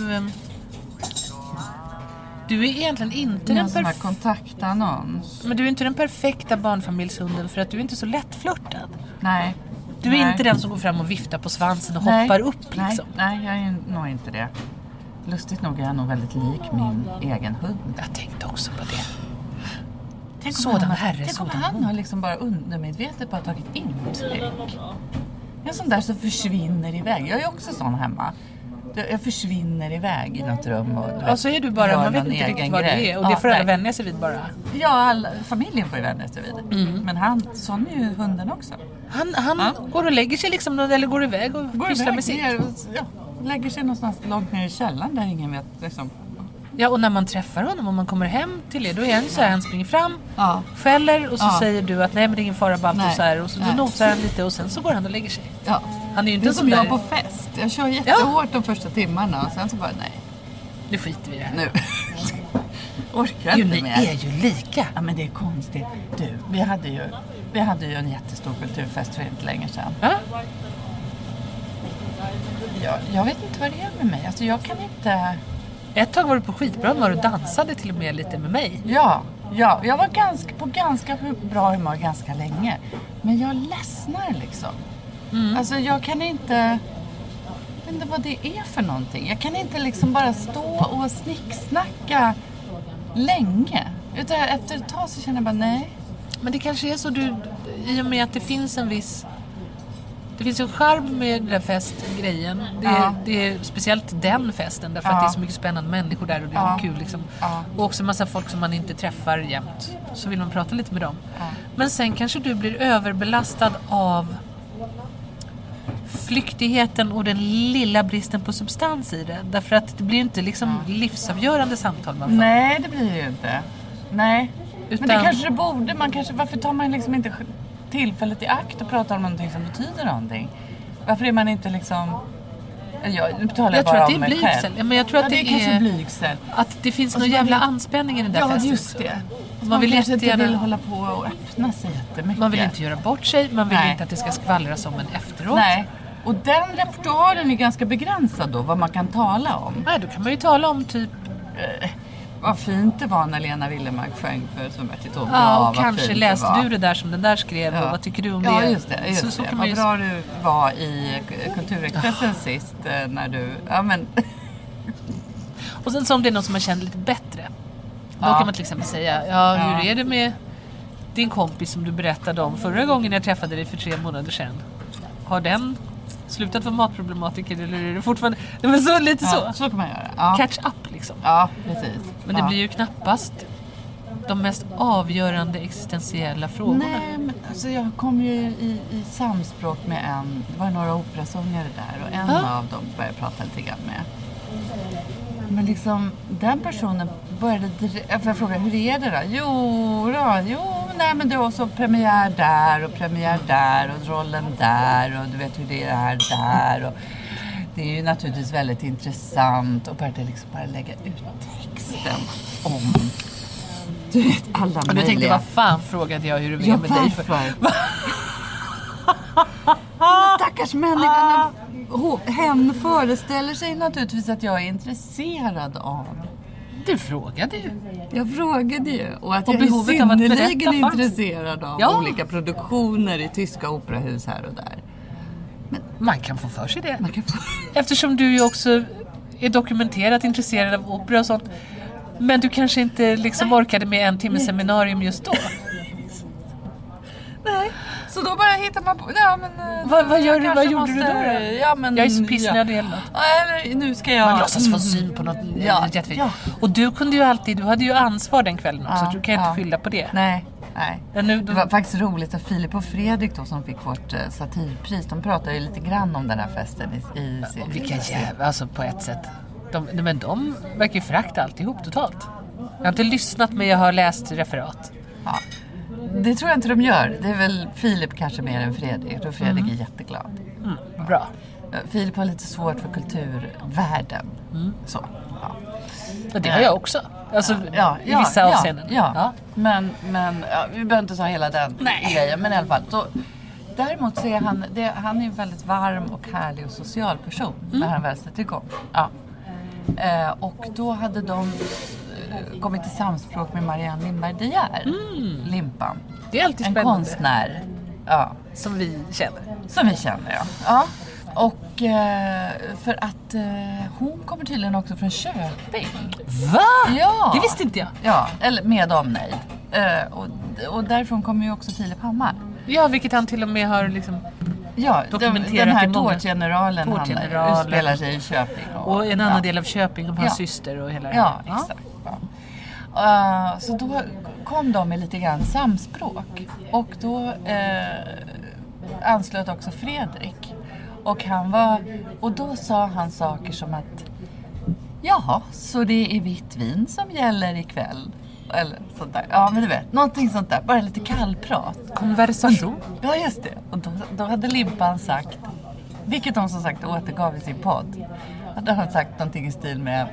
Du är egentligen inte den kontaktannons. Men du är inte den perfekta barnfamiljshunden för att du är inte så lättflörtad. Nej. Du är inte den som går fram och viftar på svansen och hoppar upp liksom. Nej, jag är nog inte det. Lustigt nog är jag nog väldigt lik min egen hund. Jag tänkte också på det. Tänk om han har liksom bara undermedvetet bara tagit intryck. En sån där som försvinner iväg. Jag är också sån hemma. Jag försvinner iväg i något rum. Och så är du bara, man vet inte riktigt vad det är. Och det får alla vänja sig vid bara. Ja, familjen får ju vänja sig vid. Men sån är ju hunden också. Han går och lägger sig liksom, eller går iväg och pysslar med sitt. Lägger sig någonstans långt ner i källaren där ingen vet liksom. Ja, och när man träffar honom och man kommer hem till er, då är han så här, han springer fram, skäller och så säger du att nej men det är ingen fara Balthasar och så då notar han lite och sen så går han och lägger sig. Ja. Han är ju inte det är som där... jag på fest. Jag kör jättehårt de första timmarna och sen så bara nej. Nu skiter vi i det här. Nu. Orkar inte mer. Ni är ju lika. Ja, men det är konstigt. Du, vi hade ju en jättestor kulturfest för inte länge sedan. Jag vet inte vad det är med mig. Alltså jag kan inte... Ett tag var du på skitbra humör och dansade till och med lite med mig. Ja, jag var på ganska bra humör ganska länge. Men jag ledsnar liksom. Alltså jag kan inte... Jag vet inte vad det är för någonting. Jag kan inte liksom bara stå och snicksnacka länge. Utan efter ett tag så känner jag bara nej. Men det kanske är så i och med att det finns en viss... Det finns ju en charm med den där festgrejen. Det är speciellt den festen därför att det är så mycket spännande människor där och det är kul liksom. Och också en massa folk som man inte träffar jämt. Så vill man prata lite med dem. Men sen kanske du blir överbelastad av flyktigheten och den lilla bristen på substans i det. Därför att det blir inte liksom livsavgörande samtal man får. Nej, det blir det ju inte. Nej. Utan... Men det kanske det borde. Varför tar man liksom inte tillfället i akt och pratar om någonting som betyder någonting? Varför är man inte liksom... Jag tror att det är blygsel. Men jag tror att det är kanske blygsel. Att det finns någon jävla anspänning i den där festen. Ja, just det. Man vill kanske inte vill hålla på och öppna sig jättemycket. Man vill inte göra bort sig. Man vill inte att det ska skvallras om en efteråt. Nej. Och den repertoaren är ganska begränsad då. Vad man kan tala om. Nej, då kan man ju tala om typ... Vad fint det var när Lena Willemark sjöng för som Bertil Taube. Ja, och kanske läste du det där som den där skrev och vad tycker du om det? Ja, just det. Så kan vad bra du var i Kulturexpressen sist när du... Ja, men... Och sen om det är någon som man känner lite bättre. Då kan man till exempel säga, hur är det med din kompis som du berättade om förra gången jag träffade dig för 3 månader sedan? Har den slutat vara matproblematiker eller är det fortfarande... Det var så, lite så. Så kan man göra. Ja. Catch up liksom. Ja, precis. Men det blir ju knappast de mest avgörande existentiella frågorna. Nej, men alltså jag kom ju i samspråk med det var några operasångare där och en av dem började prata lite grann med. Men liksom den personen började jag fråga, hur är det då? Nej men det var så premiär där och rollen där och du vet hur det är där och det är ju naturligtvis väldigt intressant och började liksom bara lägga ut texten om du vet alla möjliga. Du tänkte, vad fan frågade jag hur det var med dig för? Stackars människan. Hen föreställer sig naturligtvis att jag är intresserad av. Du frågade ju. Jag frågade ju. Och att och jag är synnerligen intresserad av olika produktioner i tyska operahus här och där. Men man kan få för sig det. Man kan få... Eftersom du ju också är dokumenterat intresserad av opera och sånt. Men du kanske inte liksom orkade med en timme seminarium just då. Nej, så då bara hittar man på... Ja, men, Vad gjorde du då? Ja, men, Jag är så pissnödig eller något. Eller nu ska jag... Man låtsas få syn på något jättefint. Ja. Och du kunde ju alltid, du hade ju ansvar den kvällen också, så du kan ju inte skylla på det. Nej. Ja, nu, Det var faktiskt roligt att Filip och Fredrik då, som fick vårt satirpris, de pratade ju lite grann om den här festen i vilka jävla, alltså på ett sätt. Men de verkar ju förakta alltihop totalt. Jag har inte lyssnat, men jag har läst referat. Ja. Det tror jag inte de gör. Det är väl Filip kanske mer än Fredrik. Och Fredrik är jätteglad. Bra. Filip har lite svårt för kulturvärlden. Så, ja. Och det har jag också. Alltså i vissa avseenden. Ja. Men vi behöver inte ta hela den grejen. Men i alla fall. Så, däremot så är han är en väldigt varm och härlig och social person. När han väl sätter igång. Ja. Och då hade de kommit till samspråk med Marianne Lindberg De Geer. Limpan. Det är alltid spännande. En konstnär. Ja. Som vi känner. Ja. Och för att hon kommer tydligen också från Köping. Va? Ja. Det visste inte jag. Ja, eller med omnejd. Och därifrån kommer ju också Filip Hammar. Ja, vilket han till och med har liksom dokumenterat. Den här i många... tårtgeneralen han utspelar sig i Köping. Och en annan del av Köping om hans syster och hela... Ja, exakt. Så då kom de med lite grann samspråk. Och då anslöt också Fredrik. Och då sa han saker som att jaha, så det är vitt vin som gäller ikväll. Eller sånt där. Ja, men du vet, någonting sånt där. Bara lite kallprat. Konversation. Ja, just det. Och då hade Limpan sagt, vilket de som sagt återgav i sin podd. Hade han sagt någonting i stil med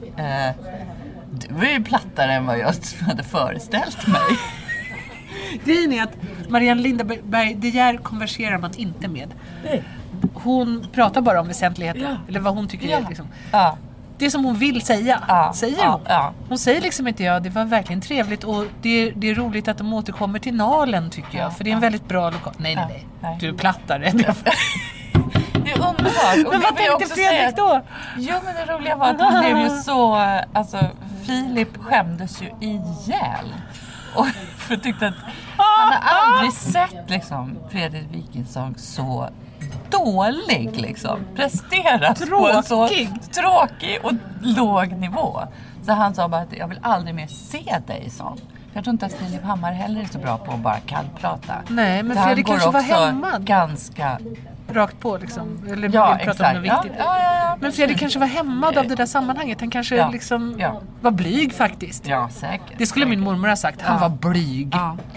du är ju plattare än vad jag hade föreställt mig. Grejen är att Marianne Lindberg De Geer konverserar man inte med. Hon pratar bara om väsentligheter. Eller vad hon tycker är liksom. Ja. Det som hon vill säga, säger hon. Ja. Hon säger liksom inte det var verkliligen trevligt och det är roligt att de återkommer till Nalen tycker jag. För det är en väldigt bra lokal. Nej. Du är plattare. Det är underbart. Och men vad tänkte Fredrik då? Jo, men det roliga var att han blev ju så... Alltså, Filip skämdes ju ihjäl. Och för jag tyckte att han har aldrig sett liksom Fredrik Wikingsson så dålig liksom. Presterat på en så tråkig och låg nivå. Så han sa bara att jag vill aldrig mer se dig sån. Jag tror inte att Filip Hammar heller är så bra på att bara kallprata. Nej, men Fredrik kanske var hemma. Ganska... Rakt på liksom. Eller ja, vill prata om något viktigt. Ja, men Fredrik kanske var hämmad av det där sammanhanget. Han kanske var blyg faktiskt. Ja, säkert. Det skulle min mormor ha sagt. Han var blyg.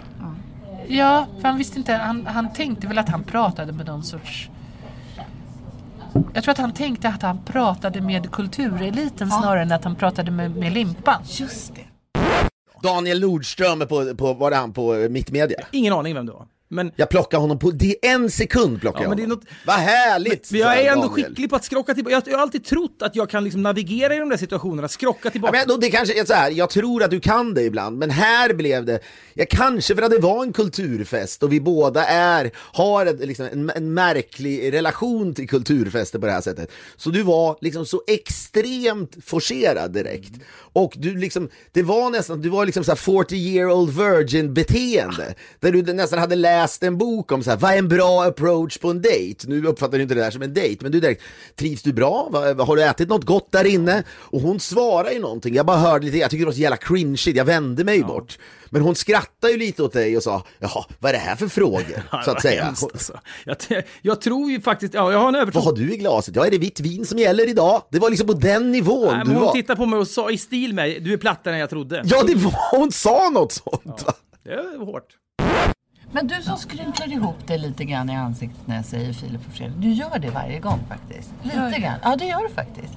Ja, för han visste inte. Han tänkte väl att han pratade med någon sorts... Jag tror att han tänkte att han pratade med kultureliten snarare än att han pratade med Limpan. Just det. Daniel Nordström var det han på Mittmedia? Ingen aning vem det var. Men jag plockar honom på en sekund men det är något... Vad härligt! Men jag är ändå skicklig på att skrocka tillbaka. Jag har alltid trott att jag kan liksom navigera i de där situationerna, skrocka tillbaka. Ja, men det kanske är så här, jag tror att du kan det ibland, men här blev det kanske för att det var en kulturfest och vi båda har liksom en märklig relation till kulturfester på det här sättet. Så du var liksom så extremt forcerad direkt. Och du liksom, det var nästan, du var liksom så här 40-year-old virgin beteende. Där du nästan hade läst en bok om så här, vad är en bra approach på en dejt? Nu uppfattar du inte det där som en dejt, men du direkt, trivs du bra? Har du ätit något gott där inne? Och hon svarar ju någonting. Jag bara hörde lite, jag tycker det var så jävla cringe. Jag vände mig bort. Men hon skrattar ju lite åt dig och sa, jaha, vad är det här för frågor? Så att säga. Alltså. Jag tror ju faktiskt, jag har en övertro. Vad har du i glaset? Ja, är det vitt vin som gäller idag? Det var liksom på den nivån. Nej, men hon tittade på mig och sa i stil med, du är plattare än jag trodde. Ja, det var, hon sa något sånt. Ja, det var hårt. Men du som skrynklar ihop dig lite grann i ansiktet när jag säger Filip och Fredrik. Du gör det varje gång faktiskt. Lite grann. Ja, det gör du faktiskt.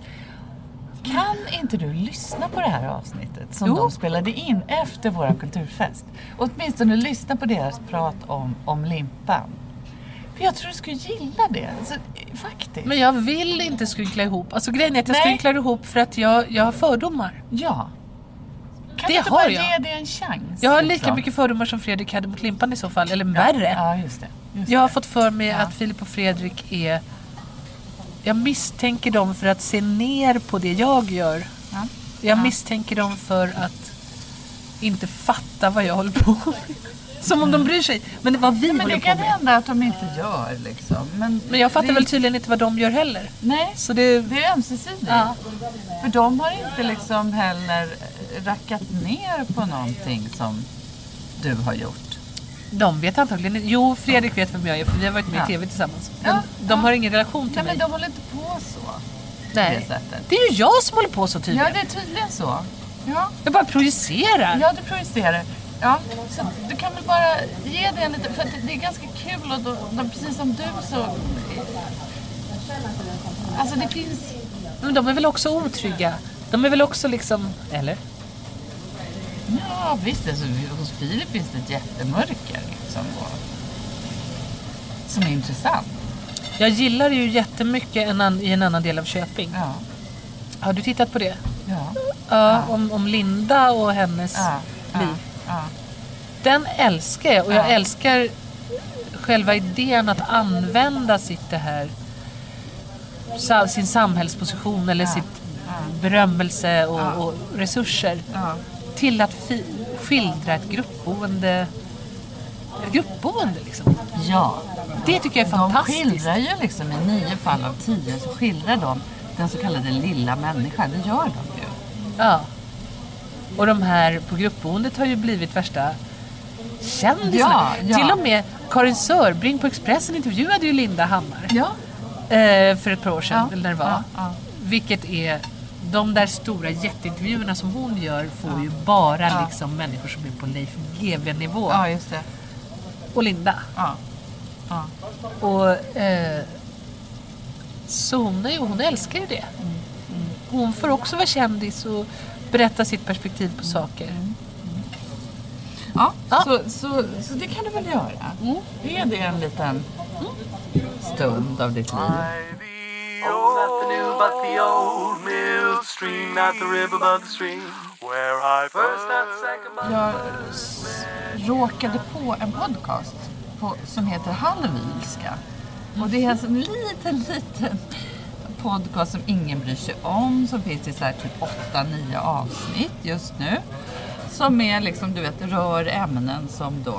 Kan inte du lyssna på det här avsnittet som de spelade in efter vår kulturfest? Och åtminstone lyssna på deras prat om Limpan. För jag tror du skulle gilla det. Alltså, faktiskt. Men jag vill inte skrynkla ihop. Alltså grejen är att jag skrynklar ihop för att jag har fördomar. Ja. Kan det du inte har bara jag. ge det en chans? Jag har lika mycket fördomar som Fredrik hade mot Limpan i så fall. Eller värre. Ja, just det. Jag har fått för mig att Filip och Fredrik är Jag misstänker dem för att se ner på det jag gör. Ja. Jag misstänker dem för att inte fatta vad jag håller på med. Som om de bryr sig. Men det var vi Men håller det på kan med. hända att de inte gör liksom. Men jag fattar det- väl tydligen inte vad de gör heller. Nej, Så det... det är ömsesidigt. Ja. För de har inte liksom heller rackat ner på någonting som du har gjort. De vet antagligen inte. Jo, Fredrik vet vem jag är för vi har varit med i tv tillsammans. Men de har ingen relation till Nej, mig. men de håller inte på så. Nej. det sättet. Det är ju jag som håller på så tydligen. Ja, det är tydligen så. Ja, Jag bara projicerar. ja, du projicerar. Ja, så du kan väl bara ge det en lite, för att det är ganska kul och de precis som du så... Alltså det finns... Men de är väl också otrygga. De är väl också liksom... Eller? Ja, visst. Alltså, hos Filip finns det ett jättemörker liksom, som är intressant. Jag gillar ju jättemycket i en annan del av Köping. Ja, Har du tittat på det? ja, Ja. Om Linda och hennes ja, liv. ja. Den älskar jag. Och jag älskar själva idén att använda sin samhällsposition eller sitt berömmelse och resurser till att skildra ett gruppboende liksom. Ja. Det tycker jag är De fantastiskt. skildrar ju liksom i 9 fall av 10 så skildrar de den så kallade lilla människan. Det gör de ju. Ja. Och de här på gruppboendet har ju blivit värsta kändisarna. Ja. Till och med Karin Sörbring på Expressen intervjuade ju Linda Hammar. Ja. För ett par år sedan, eller när det var. Ja. Vilket är de där stora jätteintervjuerna som hon gör får ju bara liksom människor som är på Leif GW-nivå. Ja, just det. Och Linda. Ja. Och så hon älskar ju det. Hon får också vara kändis och berätta sitt perspektiv på saker. Ja, Ja. så det kan du väl göra. Är det en liten stund av ditt liv? Not the new, but the old mill stream, not the river, but the stream, where I first and second. Jag råkade på en podcast som heter Halvvilska. Och det är en sån liten podcast som ingen bryr sig om. Som finns i så här typ 8-9 avsnitt just nu. Som är liksom, du vet, rör ämnen som då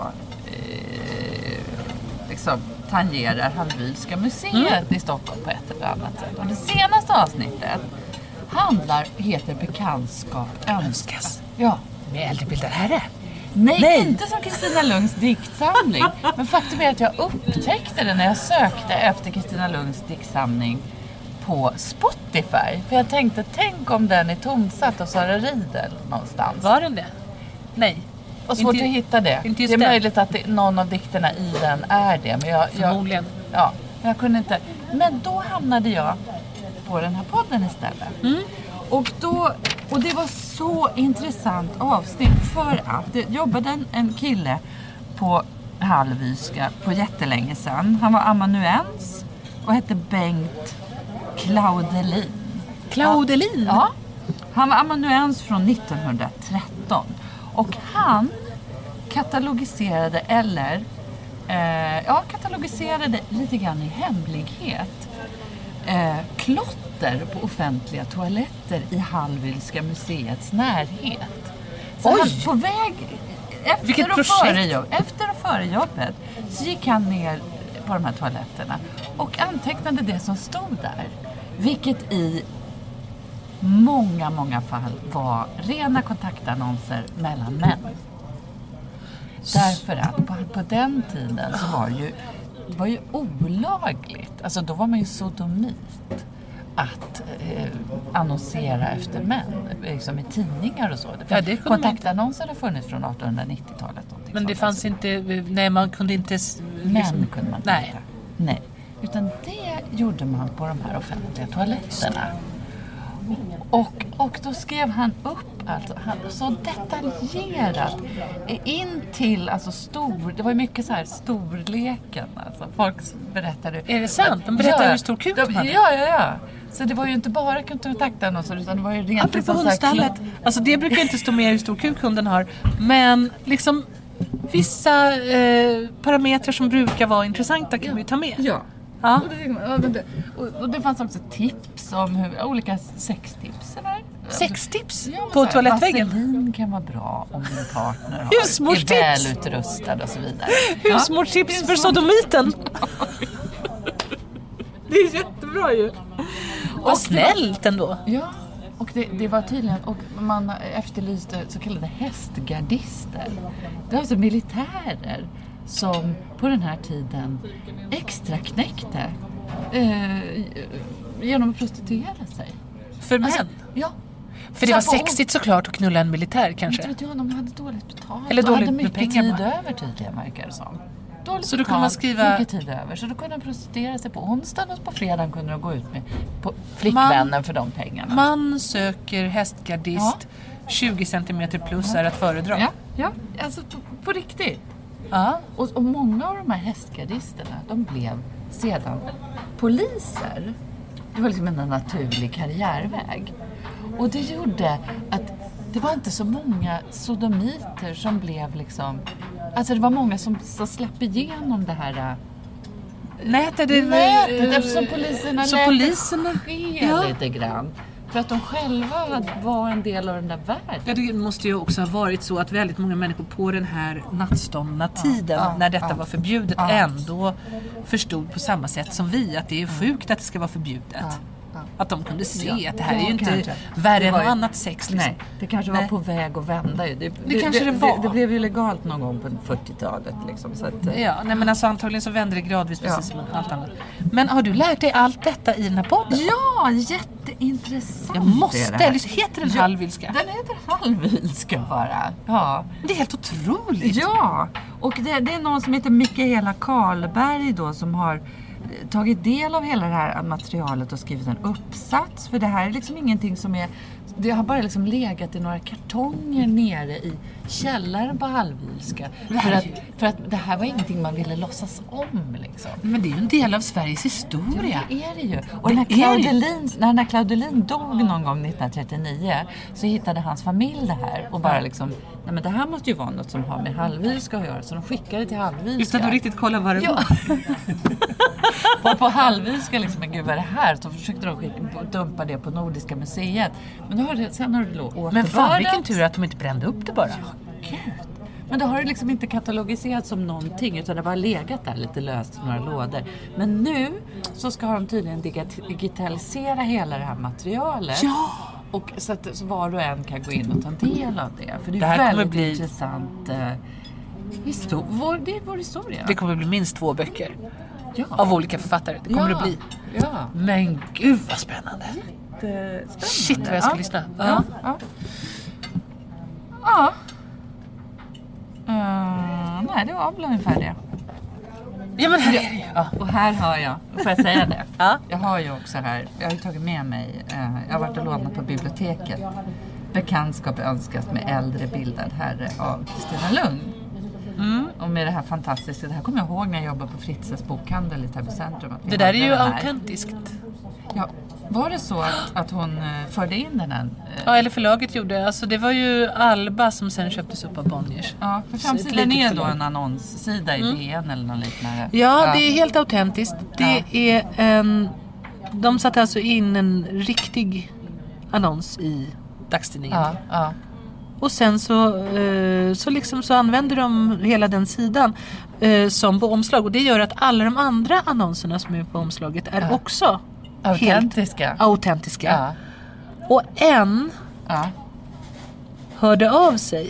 liksom tangerar Halvvilska museet i Stockholm på ett eller annat sätt. Och det senaste avsnittet heter Bekantskap önskas. Ja. Med äldrebildad herre. Nej, inte som Kristina Lungs diktsamling. Men faktum är att jag upptäckte det när jag sökte efter Kristina Lungs diktsamling på Spotify. För jag tänkte, tänk om den är tonsatt och Sara Riedel någonstans. Var den det? Nej. Och svårt Inte- att hitta det. inte Det just är den. möjligt att någon av dikterna i den är det. Men Förmodligen. Ja, jag kunde inte. Men då hamnade jag på den här podden istället. Och det var så intressant avsnitt för att det jobbade en kille på Halvvilska på jättelänge sedan. Han var amanuens och hette Bengt Claudelin. Claudelin? Ja. Han var amanuens från 1913 och han katalogiserade katalogiserade lite grann i hemlighet klotter på offentliga toaletter i Halvvilska museets närhet. Så Oj! han på väg Vilket efter och före jobbet så gick han ner på de här toaletterna och antecknade det som stod där. Vilket i många fall var rena kontaktannonser mellan män. Därför att på den tiden så det var ju olagligt. Alltså då var man ju sodomit att annonsera efter män. Liksom i tidningar och så. Ja, det kunde kontaktannonser har funnits från 1890-talet. Men det fanns inte... Nej, man kunde inte... Män kunde man Nej. inte. Nej. Utan det gjorde man på de här offentliga toaletterna. Och då skrev han upp så detaljerat in till det var ju mycket så här storleken, alltså folk berättade. Är det sant? De berättade hur stor kuk de hade. Ja. Så det var ju inte bara kontaktannonser utan det var ju rent Apropå liksom så här hundstallet. Alltså det brukar inte stå mer hur stor kuk hunden har. Men liksom vissa parametrar som brukar vara intressanta kan vi ta med. Ja. Ja. Och det fanns också tips om olika sextips. Eller? Sextips? Ja, på toalettväggen? Vaselin kan vara bra om din partner Husmorstips. är välutrustad och så vidare. Husmorstips för sodomiten. Det är jättebra ju. Och snällt ändå. Ja, och det var tydligen, och man efterlyste så kallade hästgardister. Det var alltså militärer som på den här tiden extra knäckte genom att prostituera sig. För män? Alltså, ja. För det var sexigt såklart att knulla en militär kanske. Jag tror de hade dåligt betalt. Eller dåligt hade med mycket pengar tid bara. över tydligen, verkar det som. Dåligt Så då kunde man skriva... mycket tid över. Så då kunde de prostituera sig på onsdagen och på fredagen kunde de gå ut med på flickvännen för de pengarna. Man söker hästgardist, 20 cm plus är att föredra. Ja, alltså på riktigt. Ja. Och många av de här hästgardisterna, de blev sedan poliser. Det var liksom en naturlig karriärväg. Och det gjorde att det var inte så många sodomiter som blev liksom... Alltså det var många som slapp igenom det här... Nätet, eftersom poliserna ske lite grann. För att de själva var en del av den där världen. Ja, det måste ju också ha varit så att väldigt många människor på den här nattståndna tiden, när detta var förbjudet, ändå förstod på samma sätt som vi att det är sjukt att det ska vara förbjudet. Att de kunde se att det här är ju inte värre än något annat sex. Liksom. Nej, det kanske var på väg att vända. Det kanske det var. Det blev ju legalt någon gång på 40-talet. Liksom, så att, ja, nej, men alltså antagligen så vänder det gradvis precis som allt annat. Men har du lärt dig allt detta i den här podden? Ja, jätteintressant. Jag måste. Heter den halvvilska? Den heter halvvilska bara. Ja. Det är helt otroligt. Ja, och det är någon som heter Mikaela Karlberg då som har tagit del av hela det här materialet och skrivit en uppsats. För det här är liksom ingenting som är... Det har bara liksom legat i några kartonger nere i källaren på halvvilska. För att det här var ingenting man ville låtsas om liksom. Men det är ju en del av Sveriges historia. Ja, det är det ju. Och när den här Claudelin dog någon gång 1939 så hittade hans familj det här. Och bara liksom, nej men det här måste ju vara något som har med halvvilska att göra. Så de skickade till halvvilska. Utan att riktigt kolla vad det var. På halvvilska liksom, men gud vad är det här? Så försökte de dumpa det på Nordiska museet. Men sen har det återbördat. Men fan, vilken tur att de inte brände upp det bara. Ja, gud. Men då har det liksom inte katalogiserats som någonting utan det har bara legat där lite löst i några lådor. Men nu så ska de tydligen digitalisera hela det här materialet. Ja! Och så att var och en kan gå in och ta del av det. För det är det här väldigt kommer bli intressant. Det är vår historia. Det kommer bli minst 2 böcker. Ja. Av olika författare. Det kommer det bli. Ja. Men gud vad spännande. Shit vad jag ska lyssna. Ja. Nej, det var väl ungefär det. Ja, men här är det. Ja. Och här har jag, får jag säga det? Ja. Jag har ju också här, jag har ju tagit med mig, jag har varit och lånat på biblioteket. Bekantskap önskas med äldre bildad herre av Kristina Lund. Och med det här fantastiska, det här kommer jag ihåg när jag jobbade på Fritzes bokhandel i Täby centrum. Det där är ju autentiskt. Ja, var det så att hon förde in den här? Ja, eller förlaget gjorde. Alltså det var ju Alba som sen köptes upp av Bonniers. Ja, för framsidan är då en annonssida i DN eller något liknande. Ja, det är helt autentiskt. Det är en... De satte alltså in en riktig annons i dagstidningen. Ja. Och sen så liksom så använder de hela den sidan som på omslag. Och det gör att alla de andra annonserna som är på omslaget är också autentiska. Ja. Och en hörde av sig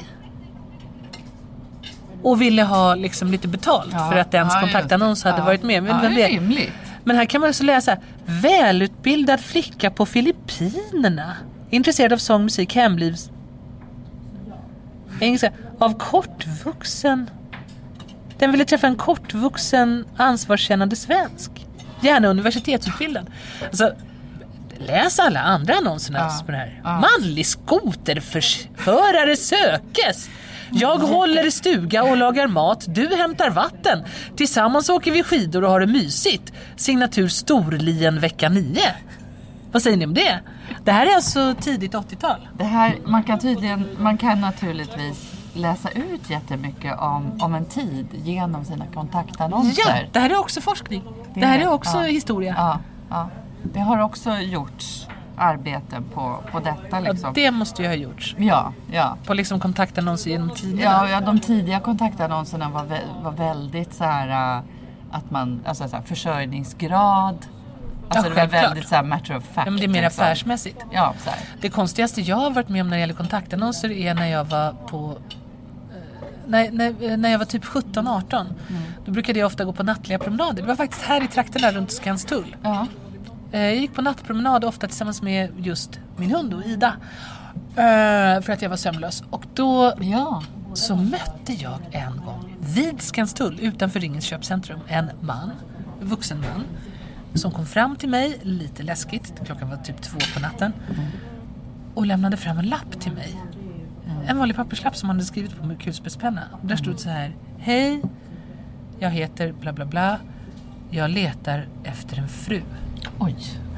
och ville ha liksom lite betalt för att dens kontaktannons hade varit med. Men, det är rimligt. Men här kan man också läsa: välutbildad flicka på Filippinerna, intresserad av sång, musik, hemlivs, engelska, av kortvuxen. Den ville träffa en kortvuxen, ansvarskännande svensk, gärna universitetsutbildad. Alltså, läs alla andra annonserna på det här. Manlig skoterförare sökes. Jag håller stuga och lagar mat. Du hämtar vatten. Tillsammans åker vi skidor och har det mysigt. Signatur Storlien vecka 9. Vad säger ni om det? Det här är alltså tidigt 80-tal. Det här, man kan naturligtvis läsa ut jättemycket om en tid genom sina kontaktannonser. Ja, det här är också forskning. Det här är också historia. Ja. Det har också gjorts arbeten på detta liksom. Ja, det måste ju ha gjorts. Ja. På liksom kontaktannonser genom tiderna. Ja, de tidiga kontaktannonserna var väldigt så här att man, alltså så här, försörjningsgrad. Alltså det var väldigt så här matter of fact. Ja, men det är mer liksom. affärsmässigt. Ja, så här. Det konstigaste jag har varit med om när det gäller kontaktannonser är när jag var på när jag var typ 17-18. Då brukade jag ofta gå på nattliga promenader. Det var faktiskt här i trakterna runt Skanstull. Ja. Jag gick på nattpromenad ofta tillsammans med just min hund och Ida. För att jag var sömnlös. Och då så mötte jag en gång vid Skanstull utanför Ringens köpcentrum en vuxen man som kom fram till mig, lite läskigt, klockan var typ 2 på natten, och lämnade fram en lapp till mig. En vanlig papperslapp som han hade skrivit på med kulspetspenna. Och där stod så här: hej, jag heter bla bla bla, jag letar efter en fru. Oj.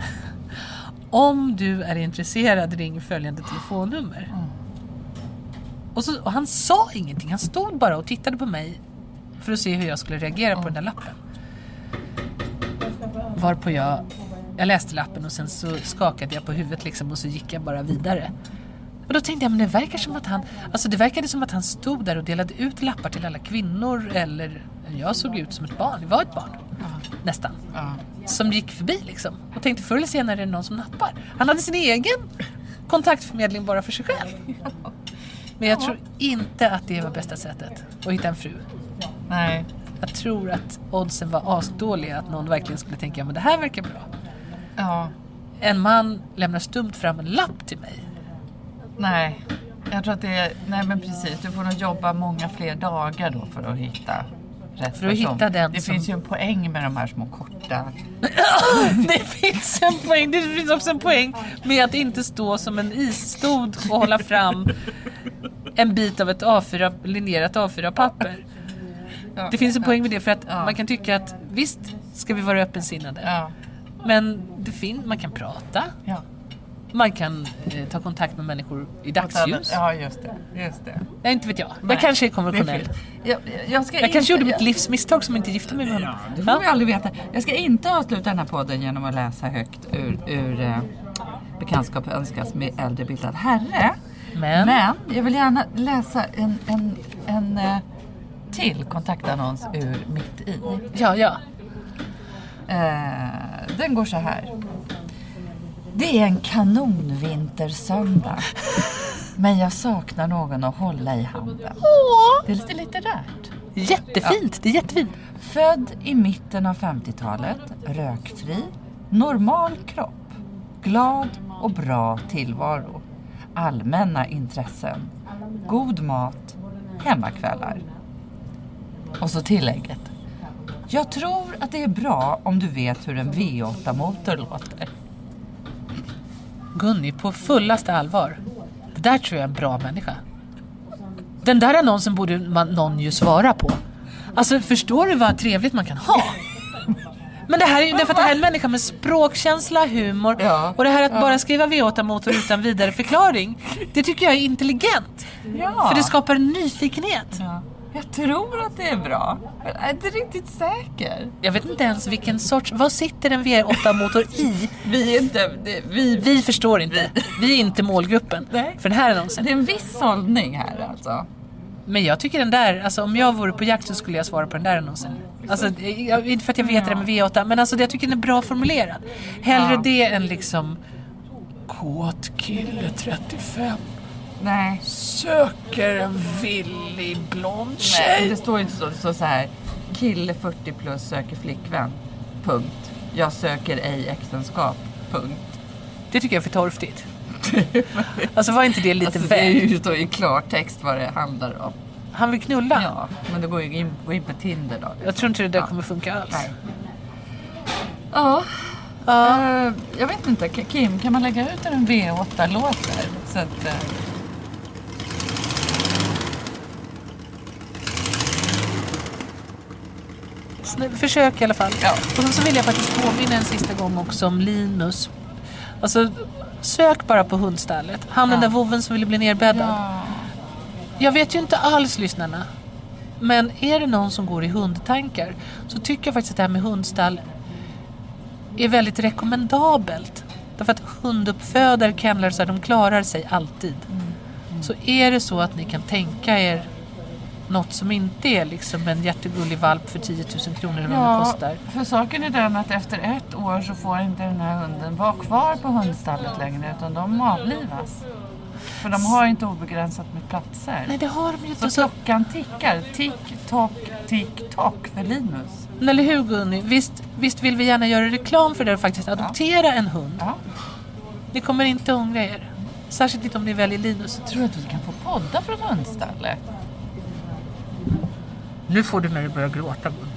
Om du är intresserad, ring följande telefonnummer. Och han sa ingenting, han stod bara och tittade på mig för att se hur jag skulle reagera på den där lappen. Varpå jag läste lappen och sen så skakade jag på huvudet liksom, och så gick jag bara vidare. Och då tänkte jag, men det verkade som att han stod där och delade ut lappar till alla kvinnor, eller jag såg ut som ett barn, det var ett barn nästan, som gick förbi liksom, och tänkte förr eller senare är det någon som nappar. Han hade sin egen kontaktförmedling bara för sig själv. Men jag tror inte att det var bästa sättet att hitta en fru. Nej. Jag tror att oddsen var asdåliga att någon verkligen skulle tänka, men det här verkar bra. Ja. En man lämnar stumt fram en lapp till mig. Nej, jag tror att nej men precis, du får nog jobba många fler dagar då för att hitta rätt för att person. Hitta den det som... finns ju en poäng med de här små korta. Det finns en poäng. Det finns också en poäng med att inte stå som en isstod och hålla fram en bit av ett linjerat A4-papper. Ja, det finns en poäng med det, för att man kan tycka att visst ska vi vara öppensinnade. Ja. Men man kan prata. Ja. Man kan ta kontakt med människor i dagsljus. Ja, just det. Nej, inte vet jag. Jag kanske är konventionell. Jag kanske gjorde mitt livsmisstag som inte gifte mig med honom. Det får vi aldrig veta. Jag ska inte avsluta den här podden genom att läsa högt ur bekantskap önskas med äldre bildad herre. Men jag vill gärna läsa en till kontaktannons ur Mitt i. Ja. Den går så här. Det är en kanonvintersöndag. Men jag saknar någon att hålla i handen. Det är lite litterärt. Jättefint, ja. Det är jättefint. Född i mitten av 50-talet, rökfri, normal kropp, glad och bra tillvaro, allmänna intressen, god mat, hemmakvällar. Och så tillägget. Jag tror att det är bra om du vet hur en V8-motor låter. Gunni, på fullaste allvar. Det där tror jag är en bra människa. Den där annonsen borde någon ju svara på. Alltså, förstår du vad trevligt man kan ha? Men det här är ju därför att det här är en människa med språkkänsla, humor. Ja, och det här att bara skriva V8-motor utan vidare förklaring, det tycker jag är intelligent. Ja. För det skapar en nyfikenhet. Ja. Jag tror att det är bra. Men jag är inte riktigt säker. Jag vet inte ens vilken sorts... Vad sitter en V8-motor i? Vi förstår inte. Vi är inte målgruppen. Nej. För den här annonsen. Det är en viss hållning här alltså. Men jag tycker den där... Alltså om jag vore på jakt så skulle jag svara på den där annonsen. Alltså, inte för att jag vet det med V8. Men alltså jag tycker den är bra formulerad. Hellre det än liksom... Kåt kille 35. Nej. Söker en villig blond tjej. Nej, det står inte så här. Kille 40 plus söker flickvän. Punkt. Jag söker ej äktenskap. Punkt. Det tycker jag är för torftigt. Alltså var inte det lite väl? Det är ju då i klartext vad det handlar om. Han vill knulla? Ja, men det går ju in på Tinder då. Jag tror inte det där kommer funka alls. Nej. Ja. Jag vet inte. Kim, kan man lägga ut en V8-låt där? Så att... Försök i alla fall. Ja. Och så vill jag faktiskt påminna en sista gång också om Linus. Alltså, sök bara på hundstallet. Han den där voven som ville bli nerbäddad. Ja. Jag vet ju inte alls lyssnarna. Men är det någon som går i hundtankar så tycker jag faktiskt att det här med hundstall är väldigt rekommendabelt. Därför att hunduppfödare, kennlar, så här, de klarar sig alltid. Så är det så att ni kan tänka er något som inte är liksom en jättegullig valp för 10 000 kronor eller vad det kostar. För saken är den att efter 1 år så får inte den här hunden vara kvar på hundstallet längre, utan de avlivas. För de har inte obegränsat med platser. Nej, det har de ju inte. Så klockan tickar. Tick-tock för Linus. Eller hur, Gunni? Visst vill vi gärna göra reklam för det och faktiskt adoptera en hund. Ja. Ni kommer inte ångra er. Särskilt inte om ni väljer Linus. Jag tror att vi kan få podda från hundstallet. Nu får du mig att börja gråta, Gunni.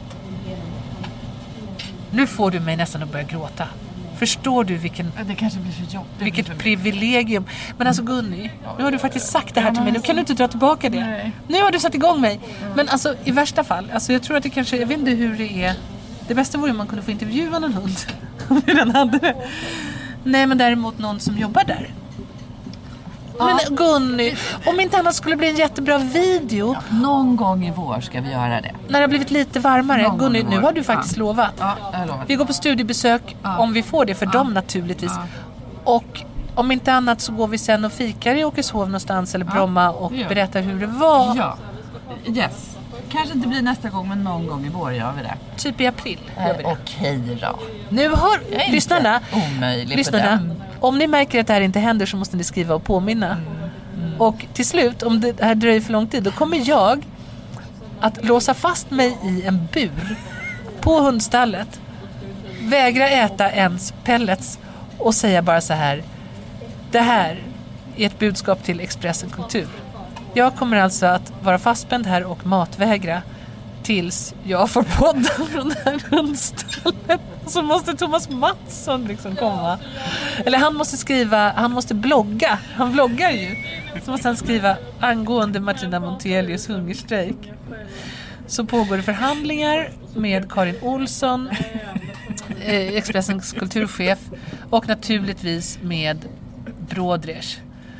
Nu får du mig nästan att börja gråta. Förstår du Det kanske blir för jobbigt. vilket privilegium. Men alltså Gunni, nu har du faktiskt sagt det här till mig. Nu kan du inte dra tillbaka det. Nej. Nu har du satt igång mig. Men alltså i värsta fall, alltså jag tror att det kanske, jag vet inte hur det är. Det bästa vore om man kunde få intervjua någon hund. Om vi den hade det. Nej, men däremot någon som jobbar där. Men Gunni, om inte annat skulle bli en jättebra video. Någon gång i vår ska vi göra det. När det har blivit lite varmare. Någon Gunni, gång i nu vår. har du faktiskt lovat. Ja, jag har lovat. Vi går på studiebesök om vi får det för dem naturligtvis. Och om inte annat så går vi sen och fikar i Åkeshov någonstans eller Bromma och Ja. berättar hur det var. Ja, yes. Kanske inte blir nästa gång, men någon gång i vår gör vi det. Typ i april gör vi det. Okej då. Nu har Jag är lyssnarna, inte omöjlig för dem. om ni märker att det här inte händer så måste ni skriva och påminna. Och till slut, om det här dröjer för lång tid, då kommer jag att låsa fast mig i en bur på hundstallet, vägra äta ens pellets och säga bara så här: det här är ett budskap till Expressen Kultur. Jag kommer alltså att vara fastspänd här och matvägra tills jag får podda från det här hundstallet. Så måste Thomas Mattsson liksom komma. Eller han måste blogga. Han vloggar ju. Så måste han skriva angående Martina Montelius hungerstrejk. Så pågår det förhandlingar med Karin Olsson, Expressens kulturchef, och naturligtvis med Brodres.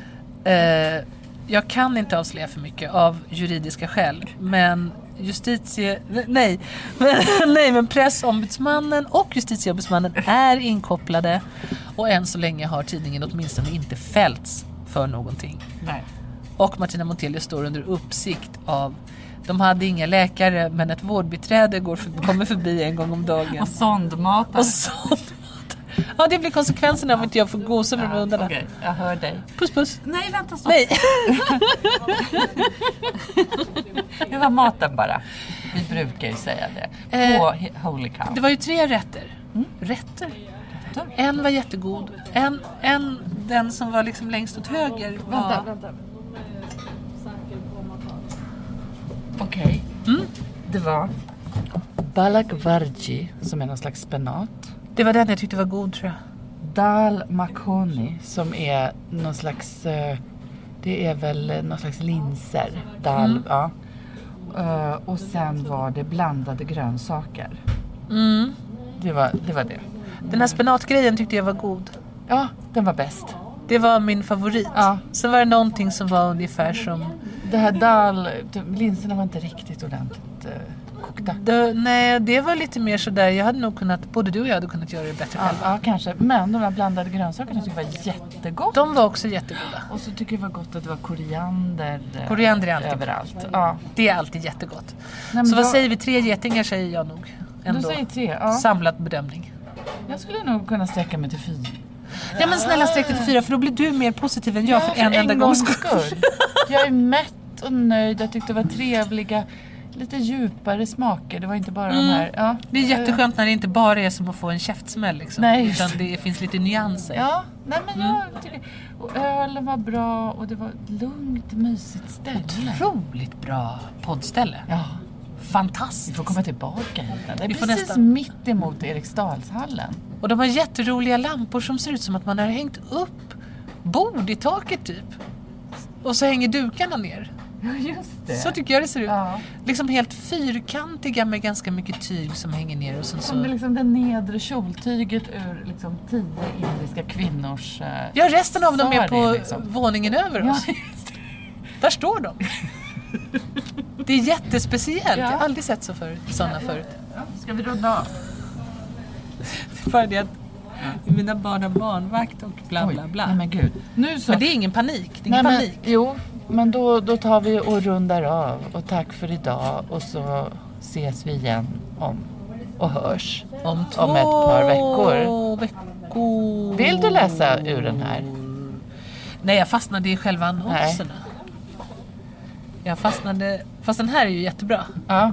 Jag kan inte avslöja för mycket av juridiska skäl, men men pressombudsmannen och justitieombudsmannen är inkopplade, och än så länge har tidningen åtminstone inte fällts för någonting. Nej. Och Martina Montelius står under uppsikt av, de hade inga läkare, men ett vårdbiträde kommer förbi en gång om dagen. Och sondmatar. Ja, det blir konsekvenserna om inte jag får gosa med hundarna. Okej, jag hör dig. Puss puss. Nej, vänta, stopp. Nej. Det var maten bara. Vi brukar ju säga det. På Holy Cow. Det var ju 3 rätter. Rätter? En var jättegod. Den som var liksom längst åt höger var... Vänta. Okej. Det var balagvargi, som är någon slags spenat. Det var den jag tyckte var god, tror jag. Dal makhoni, som är någon slags... det är väl någon slags linser. Ja. Och sen var det blandade grönsaker. Det var det. Den här spenatgrejen tyckte jag var god. Ja, den var bäst. Det var min favorit. Ja. Sen var det någonting som var ungefär som... Det här linserna var inte riktigt ordentligt kokta. Nej, det var lite mer sådär. Jag hade nog kunnat, både du och jag hade kunnat göra det bättre själva. Ja, kanske. Men de där blandade grönsakerna tycker jag var jättegott. De var också jättegoda. Och så tycker jag det var gott att det var koriander. Koriander är alltid överallt. Ja. Det är alltid jättegott. Nej, så vad säger vi? 3 getingar säger jag nog. Ändå. Du säger 3, ja. Samlad bedömning. Jag skulle nog kunna sträcka mig till 4. Ja, men snälla sträck dig till 4, för då blir du mer positiv än jag för en enda gångs skull. Jag är mätt och nöjd. Jag tyckte det var trevliga, lite djupare smaker. Det var inte bara de här... Ja. Det är jätteskönt när det inte bara är som att få en käftsmäll liksom. Nej, utan det finns lite nyanser. Ja, nej men jag tycker... Och ölen var bra och det var lugnt, mysigt ställe. Otroligt bra poddställe. Ja. Fantastiskt. Vi får komma tillbaka hit. Det är Vi får precis nästan... mitt emot Eriksdalshallen. Och de har jätteroliga lampor som ser ut som att man har hängt upp bord i taket typ. Och så hänger dukarna ner. Ja, just det. Så tycker jag det ser ut. Ja. Liksom helt fyrkantiga med ganska mycket tyg som hänger ner. Och sen så... Som det liksom det nedre kjoltyget ur liksom 10 indiska kvinnors... Ja, resten av dem är på liksom. våningen över oss. Ja, Där står de. Det är jättespeciellt. Jag har aldrig sett sådana förut. Ska vi runda av? För det att mina barn har barnvakt och bla bla bla. Nej men gud. Nu så. Men det är ingen panik. Det är ingen panik. Jo, men då tar vi och rundar av. Och tack för idag. Och så ses vi igen och hörs Om ett par veckor. veckor. Vill du läsa ur den här? Nej, jag fastnade i själva annonserna. Jag fastnade... Fast den här är ju jättebra. Ja.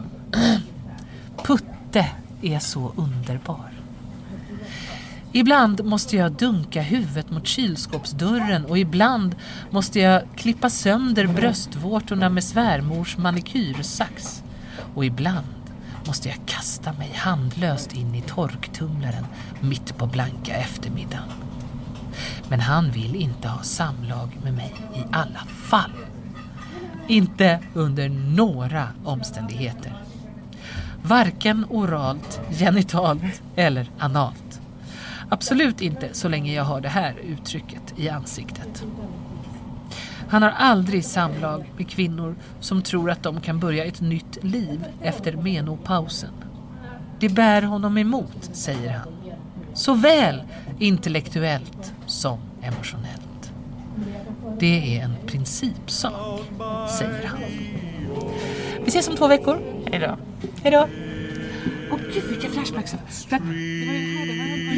Putte är så underbar. Ibland måste jag dunka huvudet mot kylskåpsdörren och ibland måste jag klippa sönder bröstvårtorna med svärmors manikyrsax. Och ibland måste jag kasta mig handlöst in i torktumlaren mitt på blanka eftermiddagen. Men han vill inte ha samlag med mig i alla fall. Inte under några omständigheter. Varken oralt, genitalt eller analt. Absolut inte så länge jag har det här uttrycket i ansiktet. Han har aldrig samlag med kvinnor som tror att de kan börja ett nytt liv efter menopausen. Det bär honom emot, säger han. Såväl intellektuellt som emotionellt. Det är en principsak, säger han. Vi ses om 2 veckor. Hej då. Hej då. Åh gud, vilka flashbacks. För att det var ju här, det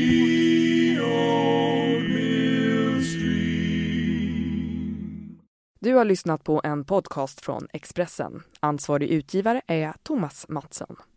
Du har lyssnat på en podcast från Expressen. Ansvarig utgivare är Thomas Mattsson.